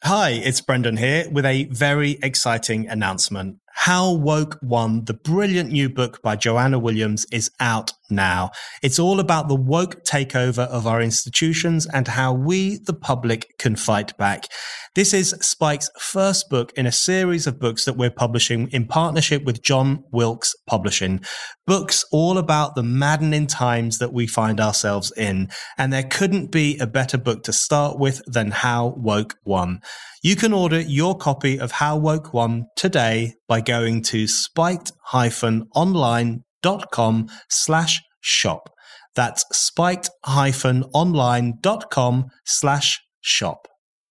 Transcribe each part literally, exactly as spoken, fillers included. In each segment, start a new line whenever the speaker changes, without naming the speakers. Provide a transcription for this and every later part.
Hi, it's Brendan here with a very exciting announcement. How Woke Won, the brilliant new book by Joanna Williams, is out now. It's all about the woke takeover of our institutions and how we, the public, can fight back. This is Spike's first book in a series of books that we're publishing in partnership with John Wilkes Publishing. Books all about the maddening times that we find ourselves in. And there couldn't be a better book to start with than How Woke Won. You can order your copy of How Woke Won today by going to spiked-online.com slash shop. That's spiked-online.com slash shop.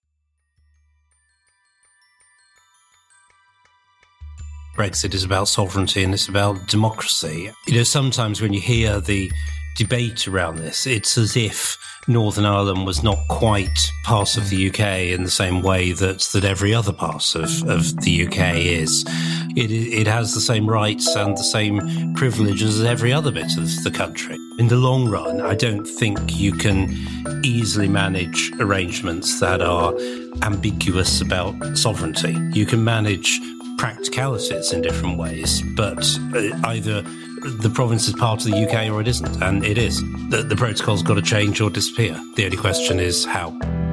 Brexit is about sovereignty and it's about democracy. You know, sometimes when you hear the debate around this, it's as if Northern Ireland was not quite part of the U K in the same way that, that every other part of, of the U K is. It, it has the same rights and the same privileges as every other bit of the country. In the long run, I don't think you can easily manage arrangements that are ambiguous about sovereignty. You can manage practicalities in different ways, but either the province is part of the U K or it isn't, and it is. The, the protocol's got to change or disappear. The only question is how.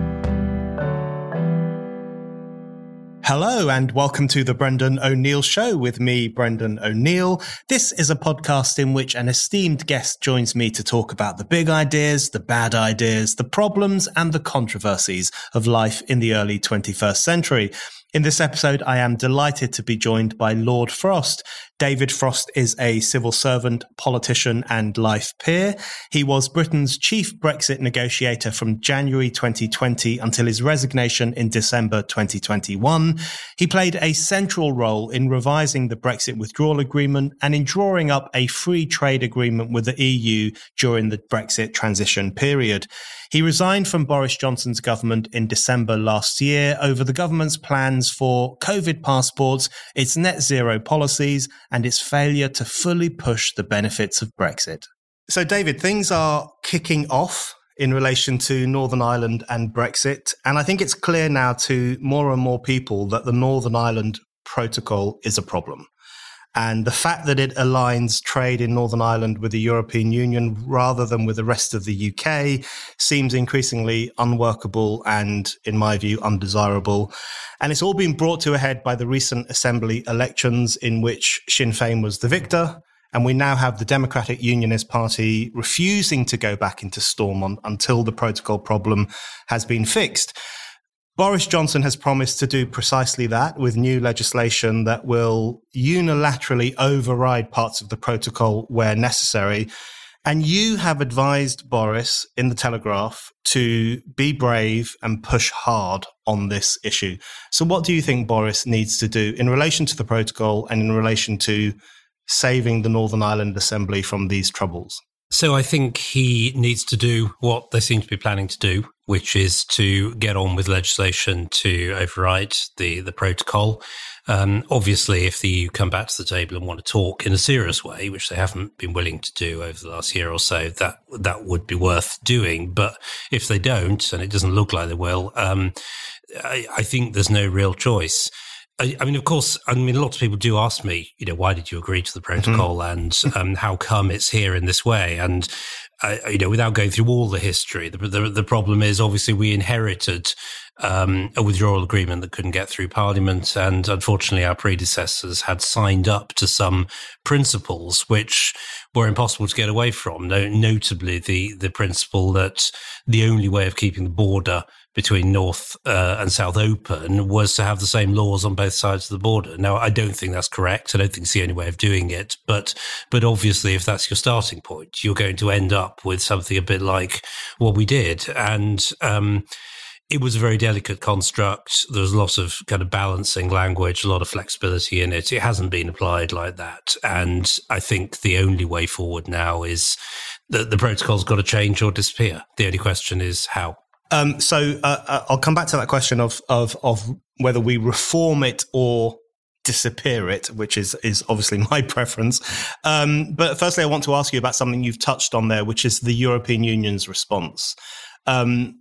Hello and welcome to the Brendan O'Neill Show with me, Brendan O'Neill. This is a podcast in which an esteemed guest joins me to talk about the big ideas, the bad ideas, the problems and the controversies of life in the early twenty-first century. In this episode, I am delighted to be joined by Lord Frost. David Frost is a civil servant, politician and life peer. He was Britain's chief Brexit negotiator from January twenty twenty until his resignation in December twenty twenty-one. He played a central role in revising the Brexit withdrawal agreement and in drawing up a free trade agreement with the E U during the Brexit transition period. He resigned from Boris Johnson's government in December last year over the government's plans for COVID passports, its net zero policies, and its failure to fully push the benefits of Brexit. So, David, things are kicking off in relation to Northern Ireland and Brexit. And I think it's clear now to more and more people that the Northern Ireland Protocol is a problem. And the fact that it aligns trade in Northern Ireland with the European Union rather than with the rest of the U K seems increasingly unworkable and, in my view, undesirable. And it's all been brought to a head by the recent Assembly elections in which Sinn Féin was the victor. And we now have the Democratic Unionist Party refusing to go back into Stormont until the protocol problem has been fixed. Boris Johnson has promised to do precisely that with new legislation that will unilaterally override parts of the protocol where necessary. And you have advised Boris in the Telegraph to be brave and push hard on this issue. So what do you think Boris needs to do in relation to the protocol and in relation to saving the Northern Ireland Assembly from these troubles?
So I think he needs to do what they seem to be planning to do, which is to get on with legislation to override the, the protocol. Um, obviously, if the E U come back to the table and want to talk in a serious way, which they haven't been willing to do over the last year or so, that that would be worth doing. But if they don't, and it doesn't look like they will, um, I, I think there's no real choice. I, I mean, of course, I mean, lots of people do ask me, you know, why did you agree to the protocol mm-hmm. and um, how come it's here in this way? And, uh, you know, without going through all the history, the, the, the problem is obviously we inherited um, a withdrawal agreement that couldn't get through Parliament. And unfortunately, our predecessors had signed up to some principles which were impossible to get away from, no, notably the, the principle that the only way of keeping the border between North uh, and South open was to have the same laws on both sides of the border. Now, I don't think that's correct. I don't think it's the only way of doing it. But but obviously, if that's your starting point, you're going to end up with something a bit like what we did. And um, it was a very delicate construct. There was a lot of kind of balancing language, a lot of flexibility in it. It hasn't been applied like that. And I think the only way forward now is that the protocol's got to change or disappear. The only question is how.
Um, so uh, I'll come back to that question of, of of whether we reform it or disappear it, which is is obviously my preference. Um, but firstly, I want to ask you about something you've touched on there, which is the European Union's response. Um,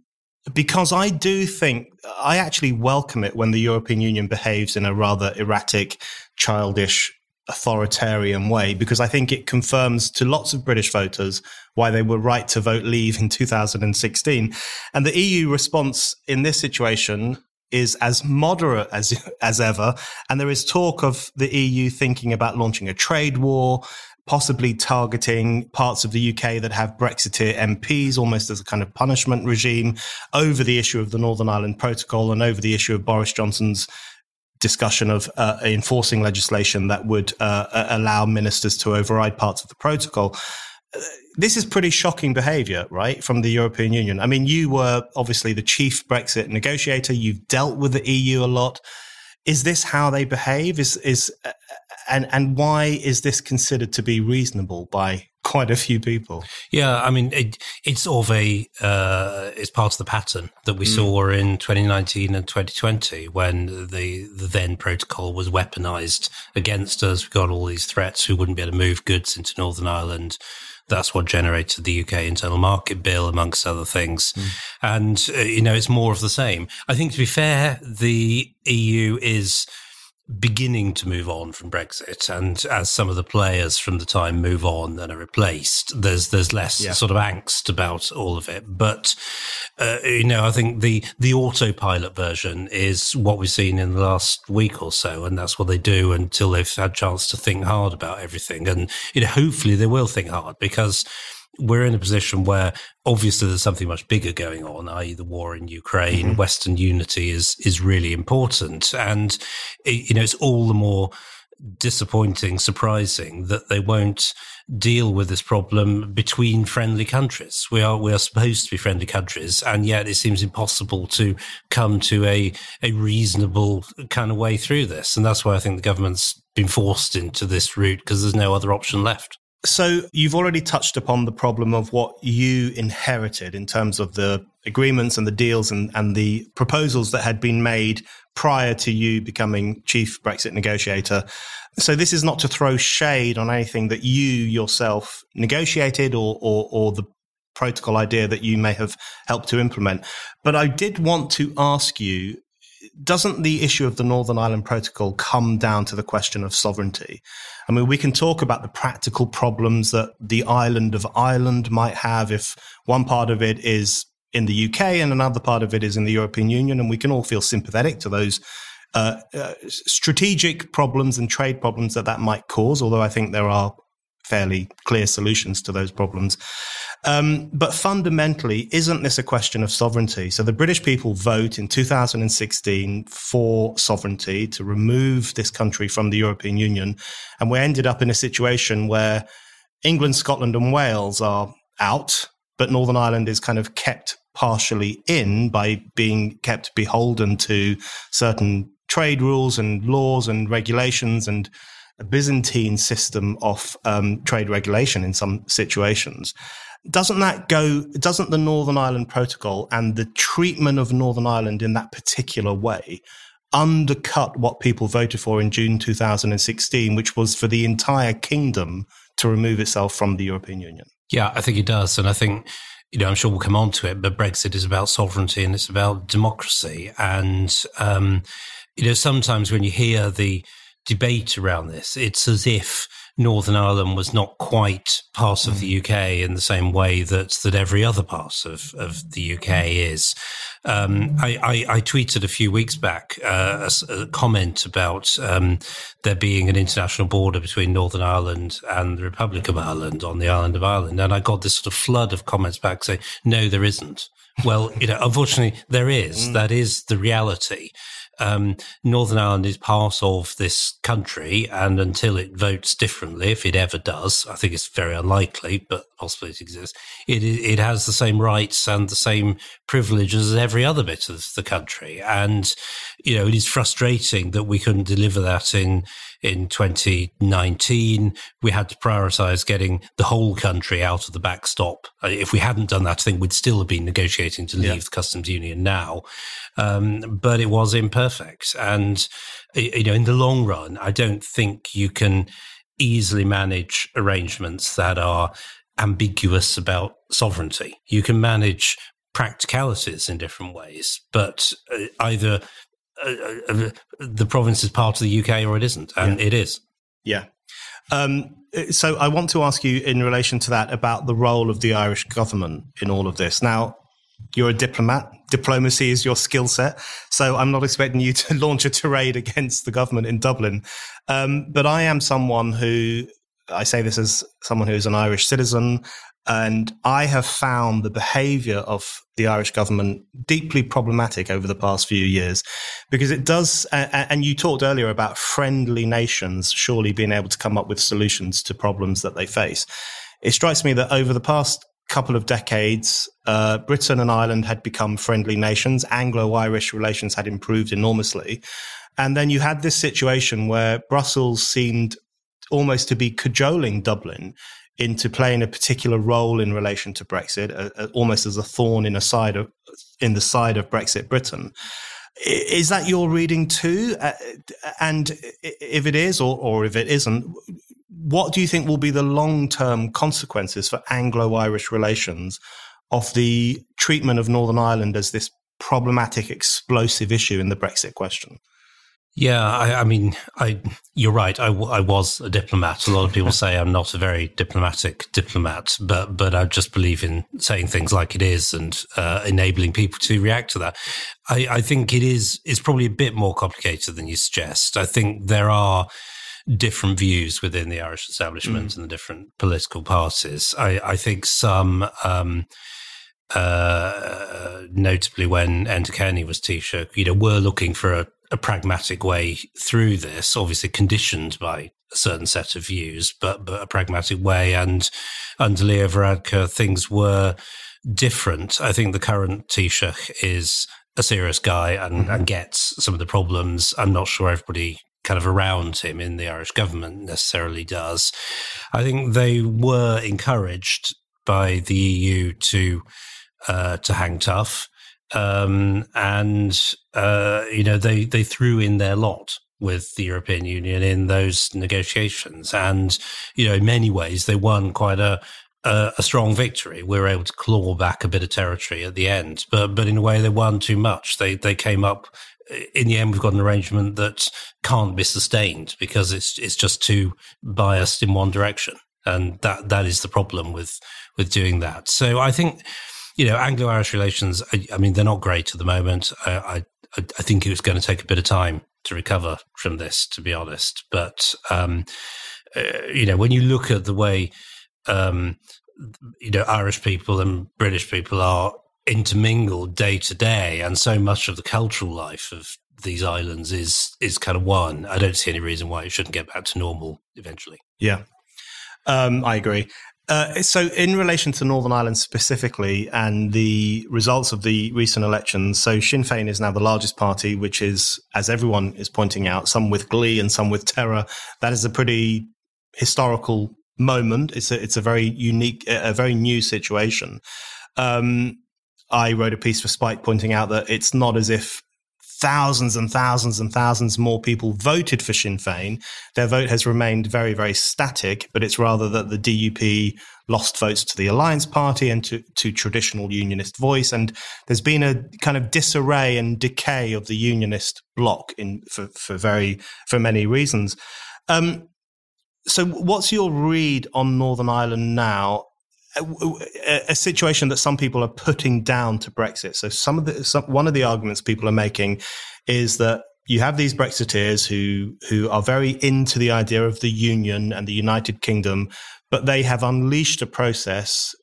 because I do think, I actually welcome it when the European Union behaves in a rather erratic, childish, authoritarian way, because I think it confirms to lots of British voters why they were right to vote leave in two thousand sixteen. And the E U response in this situation is as moderate as as ever. And there is talk of the E U thinking about launching a trade war, possibly targeting parts of the U K that have Brexiteer M Ps almost as a kind of punishment regime over the issue of the Northern Ireland Protocol and over the issue of Boris Johnson's discussion of uh, enforcing legislation that would uh, allow ministers to override parts of the protocol. This is pretty shocking behaviour, right, from the European Union. I mean, you were obviously the chief Brexit negotiator. You've dealt with the E U a lot. Is this how they behave? Is is uh, and and why is this considered to be reasonable by quite a few people?
Yeah, I mean, it, it's sort of a uh, it's part of the pattern that we mm. saw in twenty nineteen and twenty twenty when the the then protocol was weaponized against us. We got all these threats. We wouldn't be able to move goods into Northern Ireland. That's what generated the U K Internal Market Bill, amongst other things. Mm. And, uh, you know, it's more of the same. I think, to be fair, the E U is beginning to move on from Brexit. And as some of the players from the time move on and are replaced, there's there's less yeah. sort of angst about all of it. But, uh, you know, I think the, the autopilot version is what we've seen in the last week or so. And that's what they do until they've had a chance to think hard about everything. And, you know, hopefully they will think hard, because we're in a position where obviously there's something much bigger going on, that is the war in Ukraine. Mm-hmm. Western unity is is really important. And, you know, it's all the more disappointing, surprising that they won't deal with this problem between friendly countries. We are we are supposed to be friendly countries, and yet it seems impossible to come to a a reasonable kind of way through this. And that's why I think the government's been forced into this route, because there's no other option left.
So you've already touched upon the problem of what you inherited in terms of the agreements and the deals and, and the proposals that had been made prior to you becoming chief Brexit negotiator. So this is not to throw shade on anything that you yourself negotiated or, or, or the protocol idea that you may have helped to implement. But I did want to ask you, doesn't the issue of the Northern Ireland Protocol come down to the question of sovereignty? I mean, we can talk about the practical problems that the island of Ireland might have if one part of it is in the U K and another part of it is in the European Union, and we can all feel sympathetic to those uh, uh, strategic problems and trade problems that that might cause, although I think there are fairly clear solutions to those problems. Um, but fundamentally, isn't this a question of sovereignty? So the British people vote in two thousand sixteen for sovereignty, to remove this country from the European Union. And we ended up in a situation where England, Scotland and Wales are out, but Northern Ireland is kind of kept partially in by being kept beholden to certain trade rules and laws and regulations and a Byzantine system of um, trade regulation in some situations. Doesn't that go, doesn't the Northern Ireland Protocol and the treatment of Northern Ireland in that particular way undercut what people voted for in June two thousand sixteen, which was for the entire kingdom to remove itself from the European Union?
Yeah, I think it does. And I think, you know, I'm sure we'll come on to it, but Brexit is about sovereignty and it's about democracy. And, um, you know, sometimes when you hear the debate around this, it's as if Northern Ireland was not quite part of the U K in the same way that that every other part of, of the U K is. Um, I, I, I tweeted a few weeks back uh, a, a comment about um, there being an international border between Northern Ireland and the Republic of Ireland on the island of Ireland, and I got this sort of flood of comments back saying, no, there isn't. Well, you know, unfortunately, there is. Mm. That is the reality. Um, Northern Ireland is part of this country, and until it votes differently, if it ever does, I think it's very unlikely, but possibly it exists, it, it has the same rights and the same privileges as every other bit of the country. And, you know, it is frustrating that we couldn't deliver that in in twenty nineteen. We had to prioritise getting the whole country out of the backstop. If we hadn't done that, I think we'd still have been negotiating to leave yeah. the customs union now. Um, but it was imperfect. And, you know, in the long run, I don't think you can easily manage arrangements that are ambiguous about sovereignty. You can manage practicalities in different ways, but uh, either uh, uh, the province is part of the U K or it isn't, and yeah. it is.
Yeah. Um, so I want to ask you in relation to that about the role of the Irish government in all of this. Now, you're a diplomat. Diplomacy is your skill set. So I'm not expecting you to launch a tirade against the government in Dublin. Um, but I am someone who, I say this as someone who is an Irish citizen, and I have found the behaviour of the Irish government deeply problematic over the past few years, because it does, and you talked earlier about friendly nations surely being able to come up with solutions to problems that they face. It strikes me that over the past couple of decades, uh, Britain and Ireland had become friendly nations. Anglo-Irish relations had improved enormously. And then you had this situation where Brussels seemed almost to be cajoling Dublin into playing a particular role in relation to Brexit, uh, uh, almost as a thorn in a side of in the side of Brexit Britain. Is that your reading too? Uh, and if it is, or, or if it isn't, what do you think will be the long-term consequences for Anglo-Irish relations of the treatment of Northern Ireland as this problematic, explosive issue in the Brexit question?
Yeah, I, I mean, I, you're right. I, I was a diplomat. A lot of people say I'm not a very diplomatic diplomat, but but I just believe in saying things like it is and uh, enabling people to react to that. I, I think it is. It's probably a bit more complicated than you suggest. I think there are different views within the Irish establishment mm. and the different political parties. I, I think some. Um, uh, notably when Enda Kenny was Taoiseach, you know, were looking for a, a pragmatic way through this, obviously conditioned by a certain set of views, but, but a pragmatic way. And under Leo Varadkar, things were different. I think the current Taoiseach is a serious guy and, mm-hmm. and gets some of the problems. I'm not sure everybody kind of around him in the Irish government necessarily does. I think they were encouraged by the E U to uh, to hang tough, um, and uh, you know they they threw in their lot with the European Union in those negotiations, and you know in many ways they won quite a a, a strong victory. We were able to claw back a bit of territory at the end, but but in a way they won too much. They they came up. In the end, we've got an arrangement that can't be sustained because it's it's just too biased in one direction, and that that is the problem with with doing that. So I think, you know, Anglo-Irish relations, I, I mean, they're not great at the moment. I, I, I think it was going to take a bit of time to recover from this, to be honest. But, um, uh, you know, when you look at the way, um, you know, Irish people and British people are intermingled day to day, and so much of the cultural life of these islands is is kind of one, I don't see any reason why it shouldn't get back to normal eventually.
Yeah, um, I agree. Uh, so in relation to Northern Ireland specifically and the results of the recent elections, so Sinn Féin is now the largest party, which is, as everyone is pointing out, some with glee and some with terror. That is a pretty historical moment. It's a, it's a very unique, a very new situation. Um, I wrote a piece for Spike pointing out that it's not as if thousands and thousands and thousands more people voted for Sinn Féin. Their vote has remained very, very static, but it's rather that the D U P lost votes to the Alliance Party and to, to traditional unionist voice. And there's been a kind of disarray and decay of the unionist bloc in for, for very for many reasons. Um, so what's your read on Northern Ireland now? A, a situation that some people are putting down to Brexit. So some of the some, one of the arguments people are making is that you have these Brexiteers who who are very into the idea of the Union and the United Kingdom, but they have unleashed a process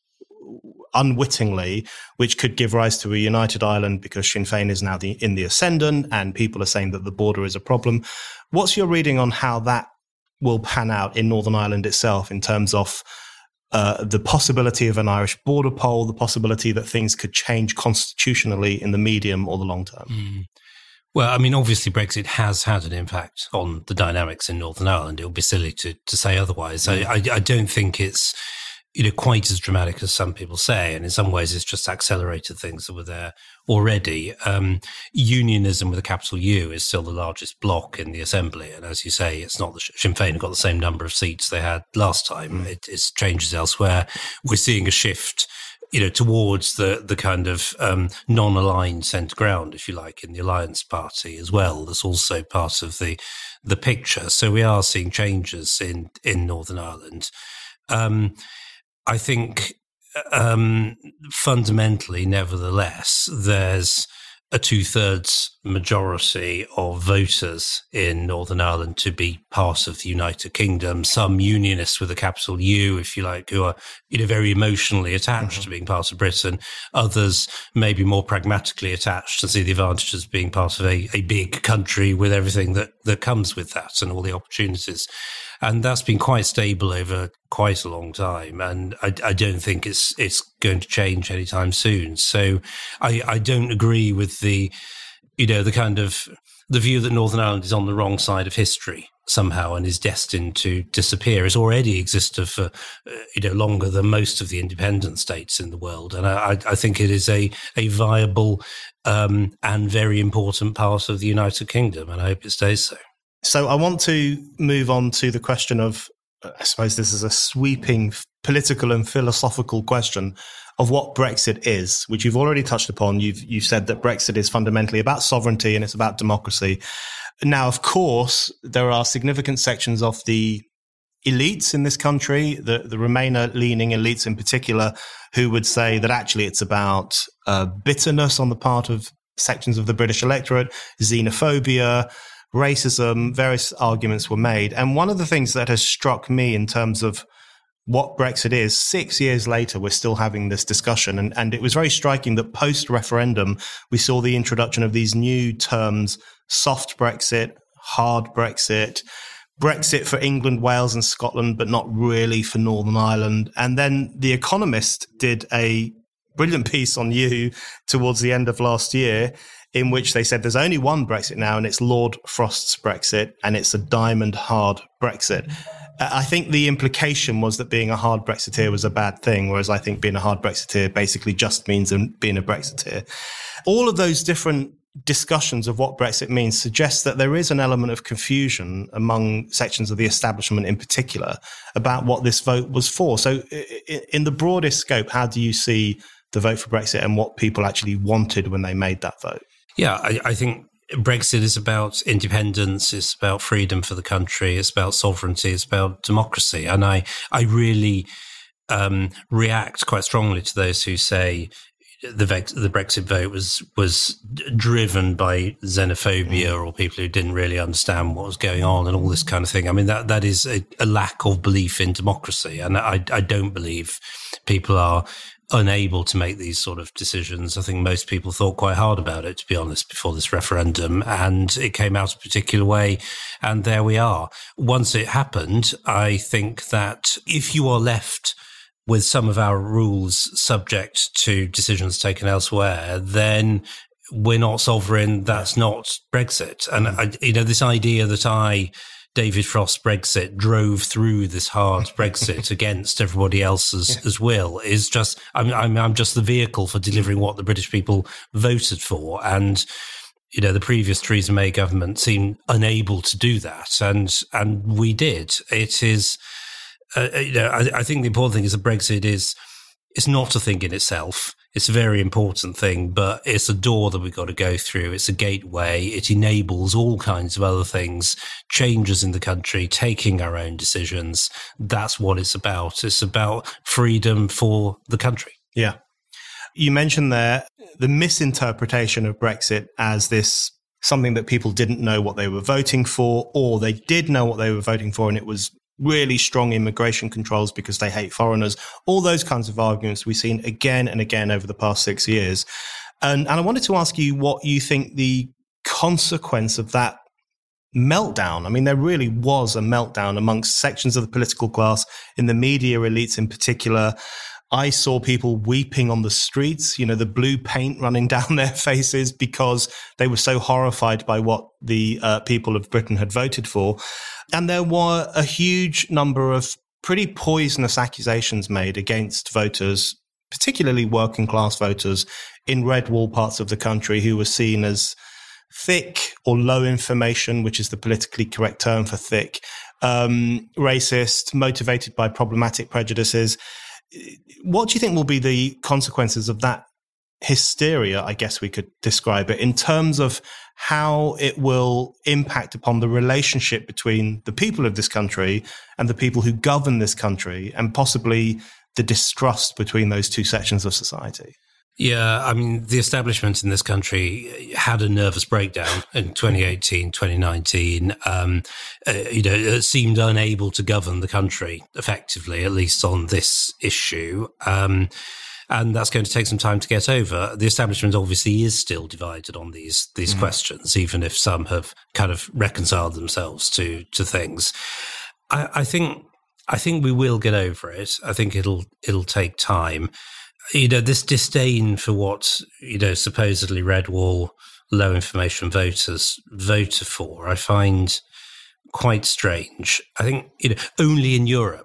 unwittingly which could give rise to a united Ireland because Sinn Féin is now the, in the ascendant, and people are saying that the border is a problem. What's your reading on how that will pan out in Northern Ireland itself in terms of Uh, the possibility of an Irish border poll, the possibility that things could change constitutionally in the medium or the long term?
Mm. Well, I mean, obviously Brexit has had an impact on the dynamics in Northern Ireland. It would be silly to, to say otherwise. Mm. I, I, I don't think it's, you know, quite as dramatic as some people say. And in some ways, it's just accelerated things that were there already. Um, unionism with a capital U is still the largest bloc in the Assembly. And as you say, it's not the Sinn Féin have got the same number of seats they had last time. Mm. It, it's changes elsewhere. We're seeing a shift you know, towards the, the kind of um, non-aligned centre ground, if you like, in the Alliance Party as well. That's also part of the the picture. So we are seeing changes in, in Northern Ireland. Um, I think um, fundamentally, nevertheless, there's a two-thirds majority of voters in Northern Ireland to be part of the United Kingdom. Some unionists with a capital U, if you like, who are, you know, very emotionally attached mm-hmm. to being part of Britain. Others maybe more pragmatically attached and see the advantages of being part of a, a big country with everything that, that comes with that and all the opportunities. And that's been quite stable over quite a long time. And I, I don't think it's it's going to change anytime soon. So I, I don't agree with the, you know, the kind of the view that Northern Ireland is on the wrong side of history somehow and is destined to disappear. It's already existed for, uh, you know, longer than most of the independent states in the world. And I, I think it is a, a viable um, and very important part of the United Kingdom. And I hope it stays so.
So I want to move on to the question of, I suppose this is a sweeping political and philosophical question of what Brexit is, which you've already touched upon. You've you've said that Brexit is fundamentally about sovereignty and it's about democracy. Now, of course, there are significant sections of the elites in this country, the, the Remainer-leaning elites in particular, who would say that actually it's about uh, bitterness on the part of sections of the British electorate, xenophobia, racism. Various arguments were made. And one of the things that has struck me in terms of what Brexit is, six years later, we're still having this discussion. And, and it was very striking that post-referendum, we saw the introduction of these new terms, soft Brexit, hard Brexit, Brexit for England, Wales and Scotland, but not really for Northern Ireland. And then The Economist did a brilliant piece on you towards the end of last year, in which they said there's only one Brexit now, and it's Lord Frost's Brexit, and it's a diamond hard Brexit. I think the implication was that being a hard Brexiteer was a bad thing, whereas I think being a hard Brexiteer basically just means being a Brexiteer. All of those different discussions of what Brexit means suggests that there is an element of confusion among sections of the establishment in particular about what this vote was for. So in the broadest scope, how do you see the vote for Brexit and what people actually wanted when they made that vote?
Yeah, I, I think Brexit is about independence, it's about freedom for the country, it's about sovereignty, it's about democracy. And I, I really um, react quite strongly to those who say the, the Brexit vote was was driven by xenophobia or people who didn't really understand what was going on and all this kind of thing. I mean, that that is a, a lack of belief in democracy. And I, I don't believe people are unable to make these sort of decisions. I think most people thought quite hard about it, to be honest, before this referendum, and it came out a particular way, and there we are. Once it happened, I think that if you are left with some of our rules subject to decisions taken elsewhere, then we're not sovereign. That's not Brexit. And, I, you know, this idea that I David Frost's Brexit drove through this hard Brexit against everybody else's yeah. as will is just, I'm, I'm, I'm just the vehicle for delivering what the British people voted for. And, you know, the previous Theresa May government seemed unable to do that. And, and we did. It is, uh, you know, I, I think the important thing is that Brexit is, it's not a thing in itself. It's a very important thing, but it's a door that we've got to go through. It's a gateway. It enables all kinds of other things, changes in the country, taking our own decisions. That's what it's about. It's about freedom for the country.
Yeah. You mentioned there the misinterpretation of Brexit as this something that people didn't know what they were voting for, or they did know what they were voting for and it was really strong immigration controls because they hate foreigners. All those kinds of arguments we've seen again and again over the past six years. And, and I wanted to ask you what you think the consequence of that meltdown. I mean, there really was a meltdown amongst sections of the political class, in the media elites in particular. I saw people weeping on the streets, you know, the blue paint running down their faces because they were so horrified by what the uh, people of Britain had voted for. And there were a huge number of pretty poisonous accusations made against voters, particularly working class voters in red wall parts of the country who were seen as thick or low information, which is the politically correct term for thick, um, racist, motivated by problematic prejudices. what do you think will be the consequences of that hysteria, I guess we could describe it, in terms of how it will impact upon the relationship between the people of this country and the people who govern this country, and possibly the distrust between those two sections of society?
Yeah, I mean, the establishment in this country had a nervous breakdown in twenty eighteen, twenty nineteen. Um, uh, you know, it seemed unable to govern the country effectively, at least on this issue. Um, And that's going to take some time to get over. The establishment obviously is still divided on these these mm. questions, even if some have kind of reconciled themselves to to things. I, I think I think we will get over it. I think it'll it'll take time. You know, this disdain for what, you know, supposedly red wall, low information voters vote for, I find quite strange. I think, you know, only in Europe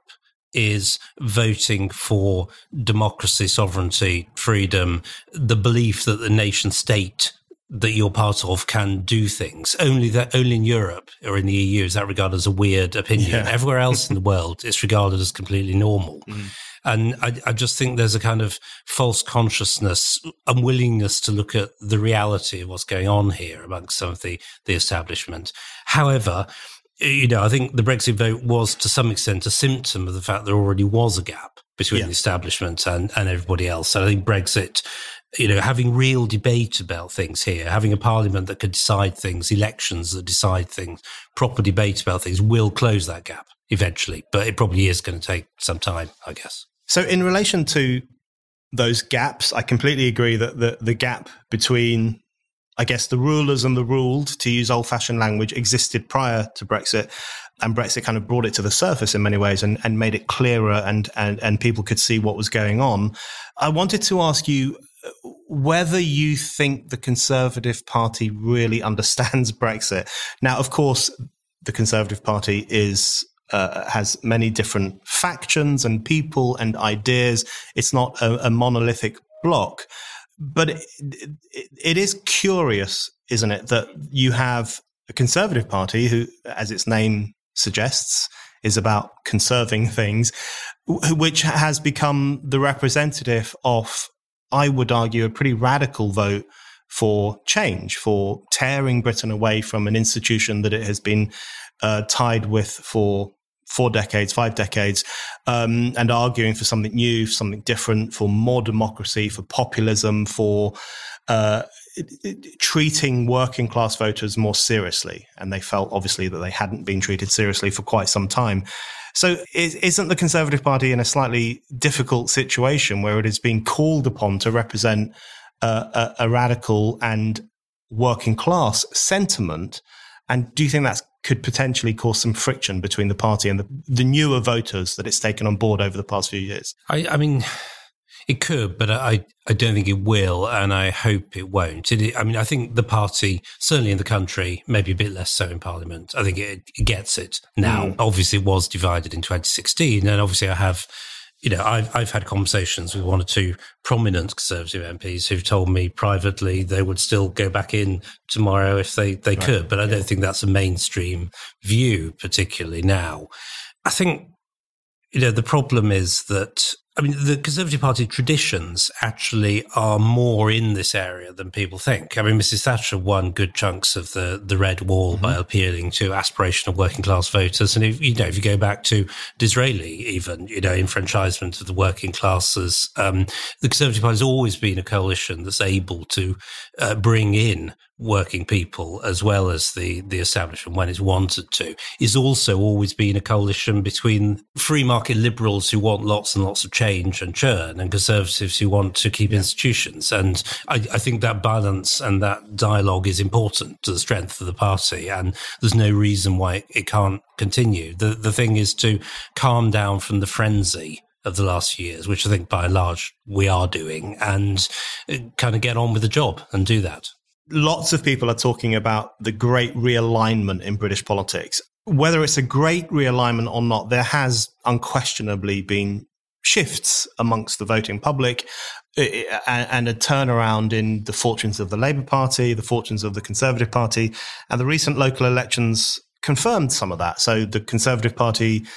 is voting for democracy, sovereignty, freedom, the belief that the nation state that you're part of can do things. Only that, only in Europe or in the E U is that regarded as a weird opinion. Yeah. Everywhere else in the world, it's regarded as completely normal. Mm. And I, I just think there's a kind of false consciousness, unwillingness to look at the reality of what's going on here amongst some of the, the establishment. However, you know, I think the Brexit vote was to some extent a symptom of the fact there already was a gap between yeah. the establishment and, and everybody else. And I think Brexit, you know, having real debate about things here, having a parliament that could decide things, elections that decide things, proper debate about things will close that gap eventually. But it probably is going to take some time, I guess.
So in relation to those gaps, I completely agree that the, the gap between, I guess, the rulers and the ruled, to use old-fashioned language, existed prior to Brexit, and Brexit kind of brought it to the surface in many ways and, and made it clearer, and, and, and people could see what was going on. I wanted to ask you whether you think the Conservative Party really understands Brexit. Now, of course, the Conservative Party is uh, has many different factions and people and ideas. It's not a, a monolithic bloc. But it, it, it is curious, isn't it, that you have a Conservative Party who, as its name suggests, is about conserving things, which has become the representative of, I would argue, a pretty radical vote for change, for tearing Britain away from an institution that it has been uh, tied with for four decades, five decades, um, and arguing for something new, for something different, for more democracy, for populism, for uh, it, it, treating working class voters more seriously. And they felt, obviously, that they hadn't been treated seriously for quite some time. So is, isn't the Conservative Party in a slightly difficult situation where it is being called upon to represent uh, a, a radical and working class sentiment? And do you think that could potentially cause some friction between the party and the, the newer voters that it's taken on board over the past few years?
I, I mean, it could, but I, I don't think it will, and I hope it won't. It, I mean, I think the party, certainly in the country, maybe a bit less so in Parliament, I think it, it gets it now. Mm. Obviously, it was divided in twenty sixteen, and obviously I have... You know, I've I've had conversations with one or two prominent Conservative M Ps who've told me privately they would still go back in tomorrow if they, they right. could, but I don't think that's a mainstream view, particularly now. I think, you know, the problem is that, I mean, the Conservative Party traditions actually are more in this area than people think. I mean, Missus Thatcher won good chunks of the, the red wall mm-hmm. by appealing to aspirational working class voters. And if, you know, if you go back to Disraeli, even, you know, enfranchisement of the working classes, um, the Conservative Party has always been a coalition that's able to uh, bring in working people as well as the, the establishment when it's wanted to. It's also always been a coalition between free market liberals who want lots and lots of change and churn and conservatives who want to keep yeah. institutions. And I, I think that balance and that dialogue is important to the strength of the party, and there's no reason why it can't continue. The, the thing is to calm down from the frenzy of the last few years, which I think by and large we are doing, and kind of get on with the job and do that.
Lots of people are talking about the great realignment in British politics. Whether it's a great realignment or not, there has unquestionably been shifts amongst the voting public and a turnaround in the fortunes of the Labour Party, the fortunes of the Conservative Party, and the recent local elections confirmed some of that. So the Conservative Party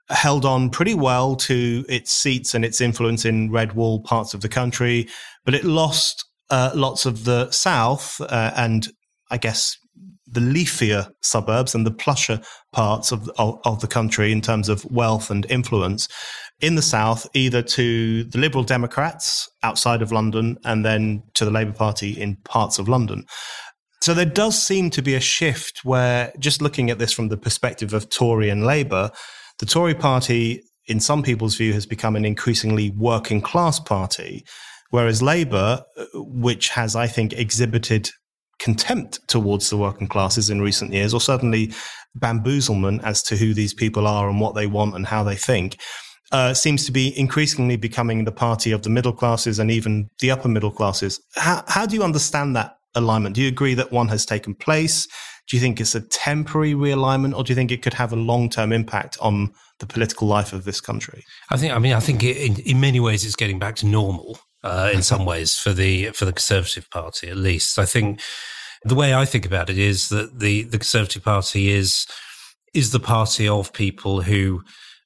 held on pretty well to its seats and its influence in red wall parts of the country, but it lost uh, lots of the south uh, and I guess the leafier suburbs and the plusher parts of, of of the country in terms of wealth and influence in the south, either to the Liberal Democrats outside of London and then to the Labour Party in parts of London. So there does seem to be a shift where, just looking at this from the perspective of Tory and Labour, the Tory party, in some people's view, has become an increasingly working class party, whereas Labour, which has, I think, exhibited contempt towards the working classes in recent years, or certainly bamboozlement as to who these people are and what they want and how they think, uh, seems to be increasingly becoming the party of the middle classes and even the upper middle classes. How, how do you understand that alignment? Do you agree that one has taken place? Do you think it's a temporary realignment, or do you think it could have a long-term impact on the political life of this country?
I think, I mean, I think it, in, in many ways it's getting back to normal. Uh, in some ways, for the for the Conservative Party, at least. I think the way I think about it is that the, the Conservative Party is is the party of people who,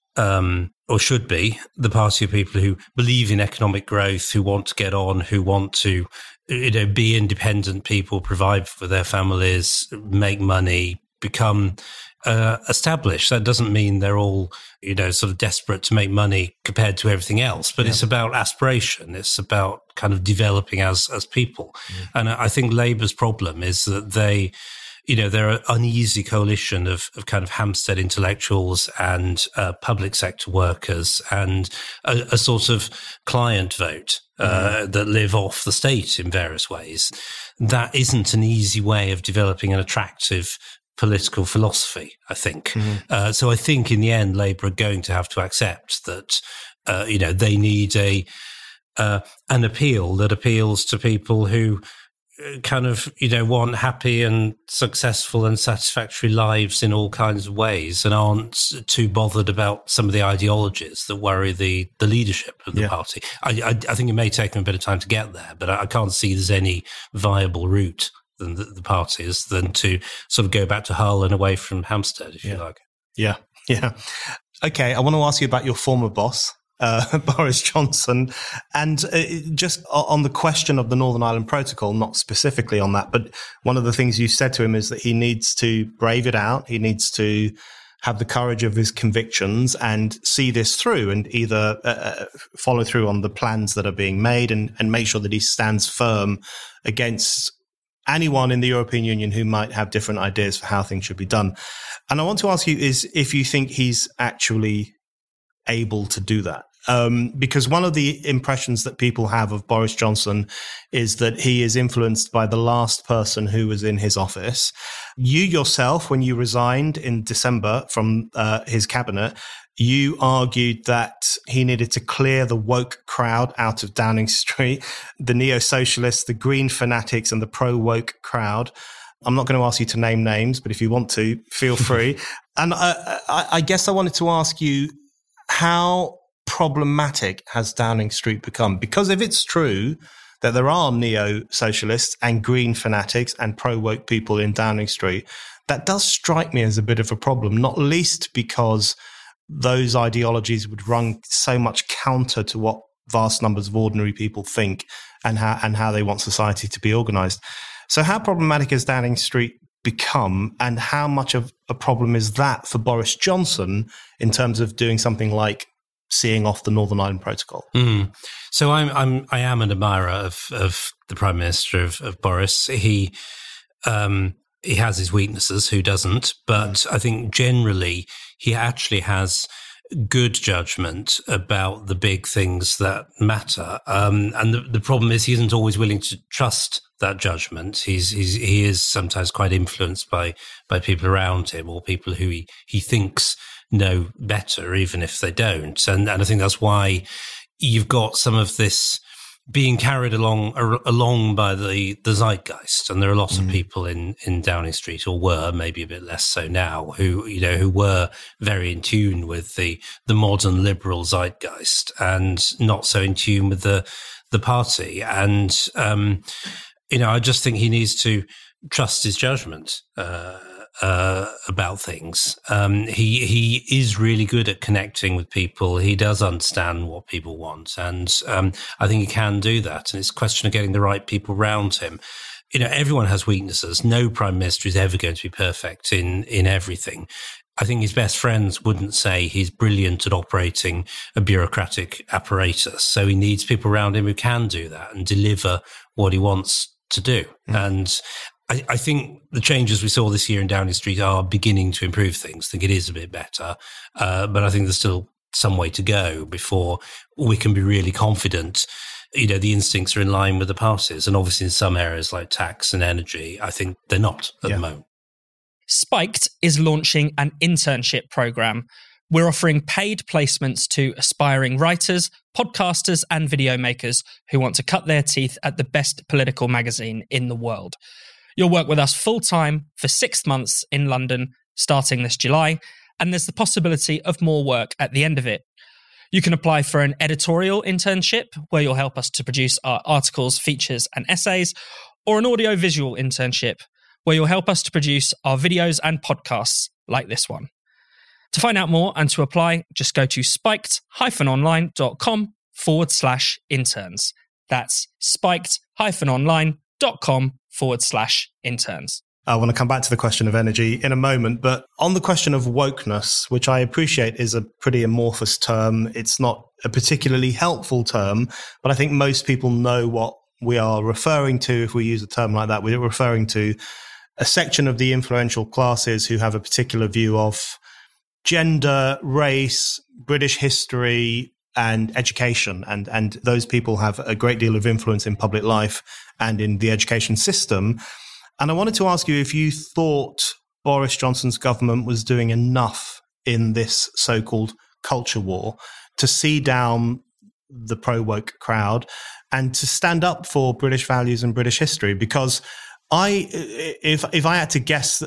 um, or should be, the party of people who believe in economic growth, who want to get on, who want to, you know, be independent people, provide for their families, make money, become uh, established. That doesn't mean they're all, you know, sort of desperate to make money compared to everything else, but yeah. It's about aspiration. It's about kind of developing as as people. Mm. And I think Labour's problem is that they, you know, they're an uneasy coalition of, of kind of Hampstead intellectuals and uh, public sector workers and a, a sort of client vote uh, mm. that live off the state in various ways. That isn't an easy way of developing an attractive political philosophy, I think. Mm-hmm. Uh, so I think in the end, Labour are going to have to accept that, uh, you know, they need a uh, an appeal that appeals to people who kind of, you know, want happy and successful and satisfactory lives in all kinds of ways and aren't too bothered about some of the ideologies that worry the, the leadership of the yeah. party. I, I, I think it may take them a bit of time to get there, but I, I can't see there's any viable route than the, the parties than to sort of go back to Hull and away from Hampstead, if
yeah.
you like.
Yeah, yeah. Okay, I want to ask you about your former boss, uh, Boris Johnson, and uh, just on the question of the Northern Ireland Protocol, not specifically on that, but one of the things you said to him is that he needs to brave it out. He needs to have the courage of his convictions and see this through and either uh, follow through on the plans that are being made and, and make sure that he stands firm against anyone in the European Union who might have different ideas for how things should be done. And I want to ask you is if you think he's actually able to do that. Um, because one of the impressions that people have of Boris Johnson is that he is influenced by the last person who was in his office. You yourself, when you resigned in December from uh, his cabinet, you argued that he needed to clear the woke crowd out of Downing Street, the neo-socialists, the green fanatics, and the pro-woke crowd. I'm not going to ask you to name names, but if you want to, feel free. And I, I, I guess I wanted to ask you, how problematic has Downing Street become? Because if it's true that there are neo-socialists and green fanatics and pro-woke people in Downing Street, that does strike me as a bit of a problem, not least because those ideologies would run so much counter to what vast numbers of ordinary people think and how and how they want society to be organized. So how problematic has Downing Street become, and how much of a problem is that for Boris Johnson in terms of doing something like seeing off the Northern Ireland Protocol?
Mm. So I'm I'm I am an admirer of of the Prime Minister of, of Boris. He um he has his weaknesses, who doesn't? But mm. I think generally he actually has good judgment about the big things that matter. Um, and the, the problem is he isn't always willing to trust that judgment. He's, he's he is sometimes quite influenced by by people around him or people who he, he thinks know better, even if they don't. And, and I think that's why you've got some of this being carried along along by the, the zeitgeist. And there are lots mm. of people in, in Downing Street, or were, maybe a bit less so now, who, you know, who were very in tune with the, the modern liberal zeitgeist and not so in tune with the, the party. And, um, you know, I just think he needs to trust his judgment, uh, uh, about things. Um, he he is really good at connecting with people. He does understand what people want, and um, I think he can do that. And it's a question of getting the right people around him. You know, everyone has weaknesses. No prime minister is ever going to be perfect in in everything. I think his best friends wouldn't say he's brilliant at operating a bureaucratic apparatus. So he needs people around him who can do that and deliver what he wants to do. Mm. And I, I think the changes we saw this year in Downing Street are beginning to improve things. I think it is a bit better. Uh, but I think there's still some way to go before we can be really confident. You know, the instincts are in line with the parties. And obviously in some areas like tax and energy, I think they're not at yeah. the moment.
Spiked is launching an internship program. We're offering paid placements to aspiring writers, podcasters, and video makers who want to cut their teeth at the best political magazine in the world. You'll work with us full-time for six months in London, starting this July, and there's the possibility of more work at the end of it. You can apply for an editorial internship, where you'll help us to produce our articles, features, and essays, or an audio-visual internship, where you'll help us to produce our videos and podcasts like this one. To find out more and to apply, just go to spiked-online.com forward slash interns. That's spiked-online.com forward slash interns.
I want to come back to the question of energy in a moment, but on the question of wokeness, which I appreciate is a pretty amorphous term, it's not a particularly helpful term, but I think most people know what we are referring to if we use a term like that. We're referring to a section of the influential classes who have a particular view of gender, race, British history, and education. And, and those people have a great deal of influence in public life and in the education system. And I wanted to ask you if you thought Boris Johnson's government was doing enough in this so-called culture war to see down the pro-woke crowd and to stand up for British values and British history. Because I, if if I had to guess,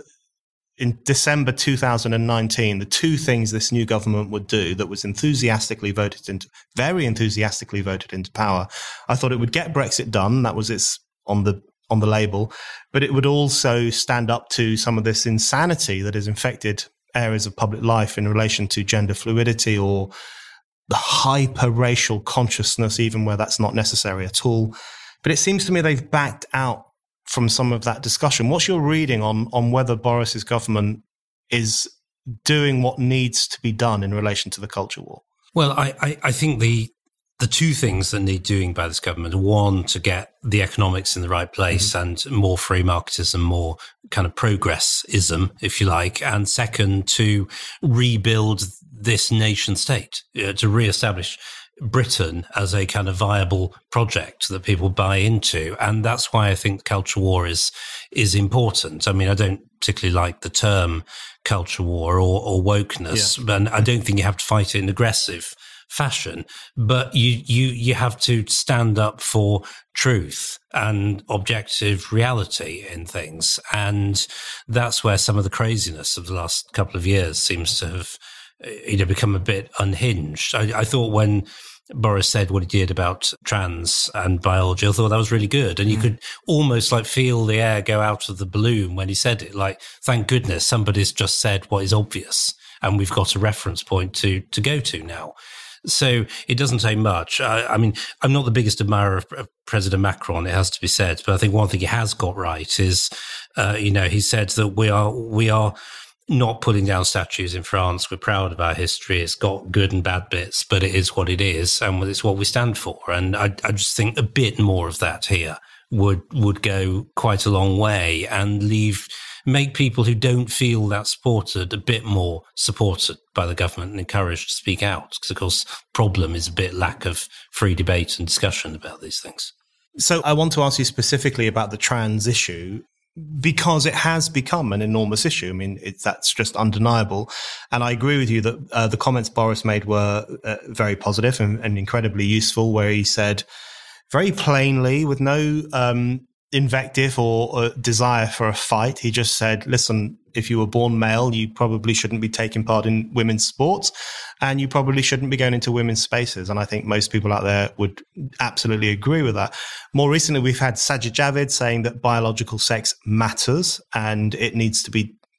in December two thousand nineteen, the two things this new government would do that was enthusiastically voted into, very enthusiastically voted into power, I thought it would get Brexit done. That was its on the on the label, but it would also stand up to some of this insanity that has infected areas of public life in relation to gender fluidity or the hyper-racial consciousness, even where that's not necessary at all. But it seems to me they've backed out from some of that discussion. What's your reading on on whether Boris's government is doing what needs to be done in relation to the culture war?
Well, I, I, I think the the two things that need doing by this government, one, to get the economics in the right place mm-hmm. and more free marketism, more kind of progressism, if you like, and second, to rebuild this nation state, uh, to reestablish Britain as a kind of viable project that people buy into. And that's why I think culture war is is important. I mean, I don't particularly like the term culture war or, or wokeness, yeah. and I don't think you have to fight it in aggressive fashion, but you, you, you have to stand up for truth and objective reality in things. And that's where some of the craziness of the last couple of years seems to have, you know, become a bit unhinged. I, I thought when Boris said what he did about trans and biology, I thought that was really good. And you mm. could almost like feel the air go out of the balloon when he said it. Like, thank goodness somebody's just said what is obvious and we've got a reference point to, to go to now. So it doesn't take much. I, I mean, I'm not the biggest admirer of, of President Macron, it has to be said, but I think one thing he has got right is, uh, you know, he said that we are, we are, not putting down statues in France. We're proud of our history. It's got good and bad bits, but it is what it is, and it's what we stand for. And I, I just think a bit more of that here would would go quite a long way and leave make people who don't feel that supported a bit more supported by the government and encouraged to speak out. Because, of course, the problem is a bit lack of free debate and discussion about these things.
So I want to ask you specifically about the trans issue, because it has become an enormous issue. I mean, it's, that's just undeniable. And I agree with you that uh, the comments Boris made were uh, very positive and, and incredibly useful, where he said very plainly, with no um, invective or, or desire for a fight, he just said, listen, if you were born male, you probably shouldn't be taking part in women's sports and you probably shouldn't be going into women's spaces. And I think most people out there would absolutely agree with that. More recently, we've had Sajid Javid saying that biological sex matters and it needs to be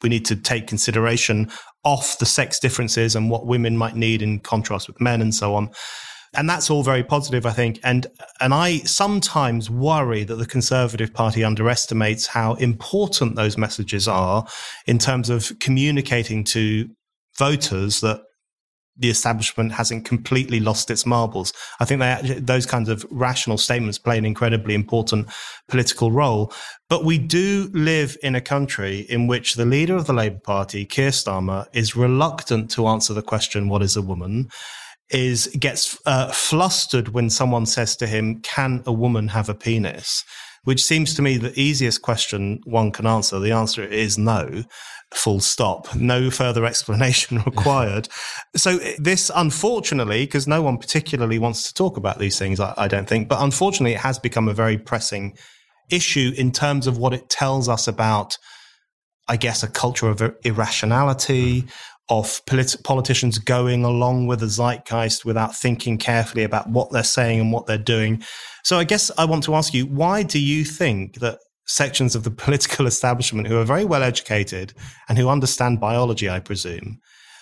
we need to take consideration off the sex differences and what women might need in contrast with men and so on. And that's all very positive, I think. And and I sometimes worry that the Conservative Party underestimates how important those messages are in terms of communicating to voters that the establishment hasn't completely lost its marbles. I think they, those kinds of rational statements play an incredibly important political role. But we do live in a country in which the leader of the Labour Party, Keir Starmer, is reluctant to answer the question, what is a woman? Is gets uh, flustered when someone says to him, can a woman have a penis? Which seems to me the easiest question one can answer. The answer is no, full stop. No further explanation required. So this, unfortunately, because no one particularly wants to talk about these things, I, I don't think, but unfortunately it has become a very pressing issue in terms of what it tells us about, I guess, a culture of irrationality, of polit- politicians going along with the zeitgeist without thinking carefully about what they're saying and what they're doing. So I guess I want to ask you, why do you think that sections of the political establishment who are very well educated and who understand biology, I presume,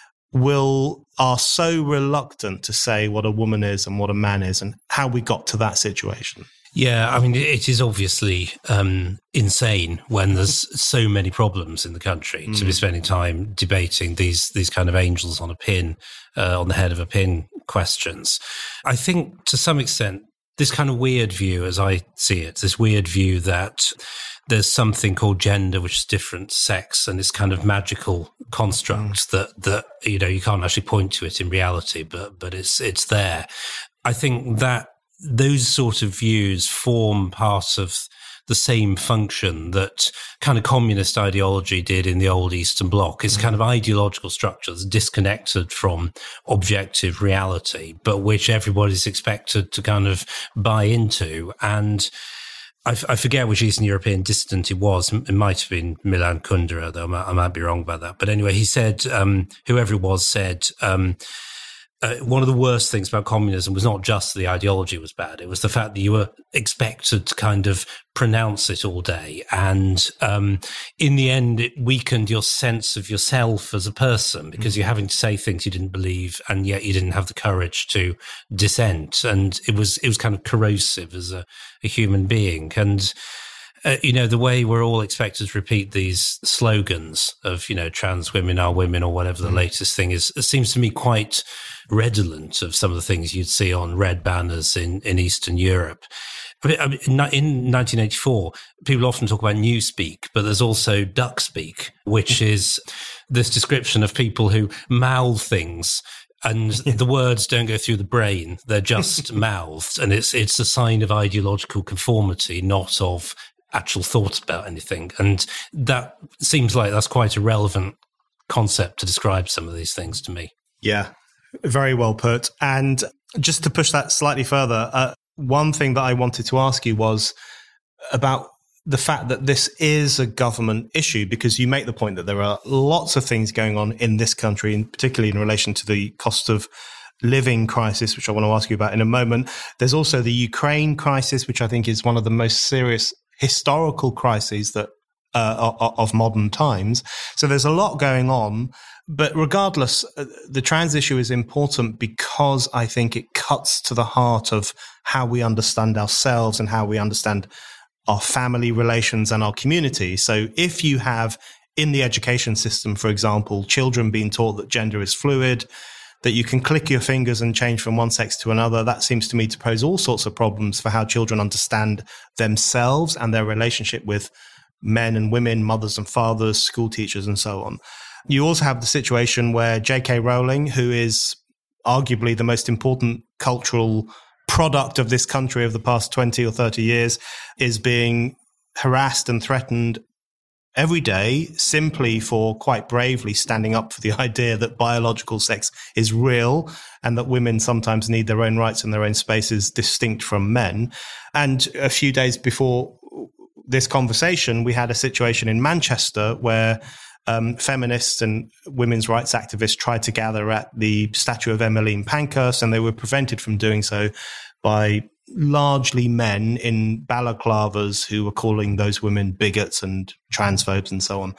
will are so reluctant to say what a woman is and what a man is and how we got to that situation?
Yeah, I mean, it is obviously um, insane when there's so many problems in the country mm. to be spending time debating these these kind of angels on a pin, uh, on the head of a pin questions. I think to some extent, this kind of weird view, as I see it, this weird view that there's something called gender, which is different sex, and this kind of magical construct mm. that, that, you know, you can't actually point to it in reality, but but it's it's there. I think that those sort of views form part of the same function that kind of communist ideology did in the old Eastern Bloc. It's kind of ideological structures disconnected from objective reality, but which everybody's expected to kind of buy into. And I, f- I forget which Eastern European dissident it was. It might have been Milan Kundera, though I might, I might be wrong about that. But anyway, he said, um, whoever it was said, um, Uh, one of the worst things about communism was not just the ideology was bad. It was the fact that you were expected to kind of pronounce it all day. And um, in the end, it weakened your sense of yourself as a person because you're having to say things you didn't believe, and yet you didn't have the courage to dissent. And it was it was kind of corrosive as a, a human being. And Uh, you know, the way we're all expected to repeat these slogans of, you know, trans women are women or whatever the mm. latest thing is, it seems to me quite redolent of some of the things you'd see on red banners in, in Eastern Europe. But I mean, in nineteen eighty-four, people often talk about Newspeak, but there's also Duckspeak, which is this description of people who mouth things. And the words don't go through the brain; they're just mouthed, and it's it's a sign of ideological conformity, not of actual thoughts about anything. And that seems like that's quite a relevant concept to describe some of these things to me.
Yeah, very well put. And just to push that slightly further, uh, one thing that I wanted to ask you was about the fact that this is a government issue, because you make the point that there are lots of things going on in this country, and particularly in relation to the cost of living crisis, which I want to ask you about in a moment. There's also the Ukraine crisis, which I think is one of the most serious historical crises that uh, of modern times. So there's a lot going on. But regardless, the trans issue is important because I think it cuts to the heart of how we understand ourselves and how we understand our family relations and our community. So if you have in the education system, for example, children being taught that gender is fluid, that you can click your fingers and change from one sex to another, that seems to me to pose all sorts of problems for how children understand themselves and their relationship with men and women, mothers and fathers, school teachers, and so on. You also have the situation where J K Rowling, who is arguably the most important cultural product of this country of the past twenty or thirty years, is being harassed and threatened every day simply for quite bravely standing up for the idea that biological sex is real and that women sometimes need their own rights and their own spaces distinct from men. And a few days before this conversation, we had a situation in Manchester where um, feminists and women's rights activists tried to gather at the statue of Emmeline Pankhurst, and they were prevented from doing so by largely men in balaclavas who were calling those women bigots and transphobes and so on.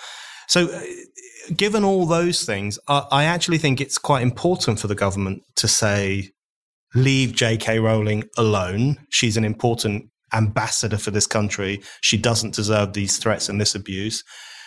So uh, given all those things, I, I actually think it's quite important for the government to say, leave J K Rowling alone. She's an important ambassador for this country. She doesn't deserve these threats and this abuse.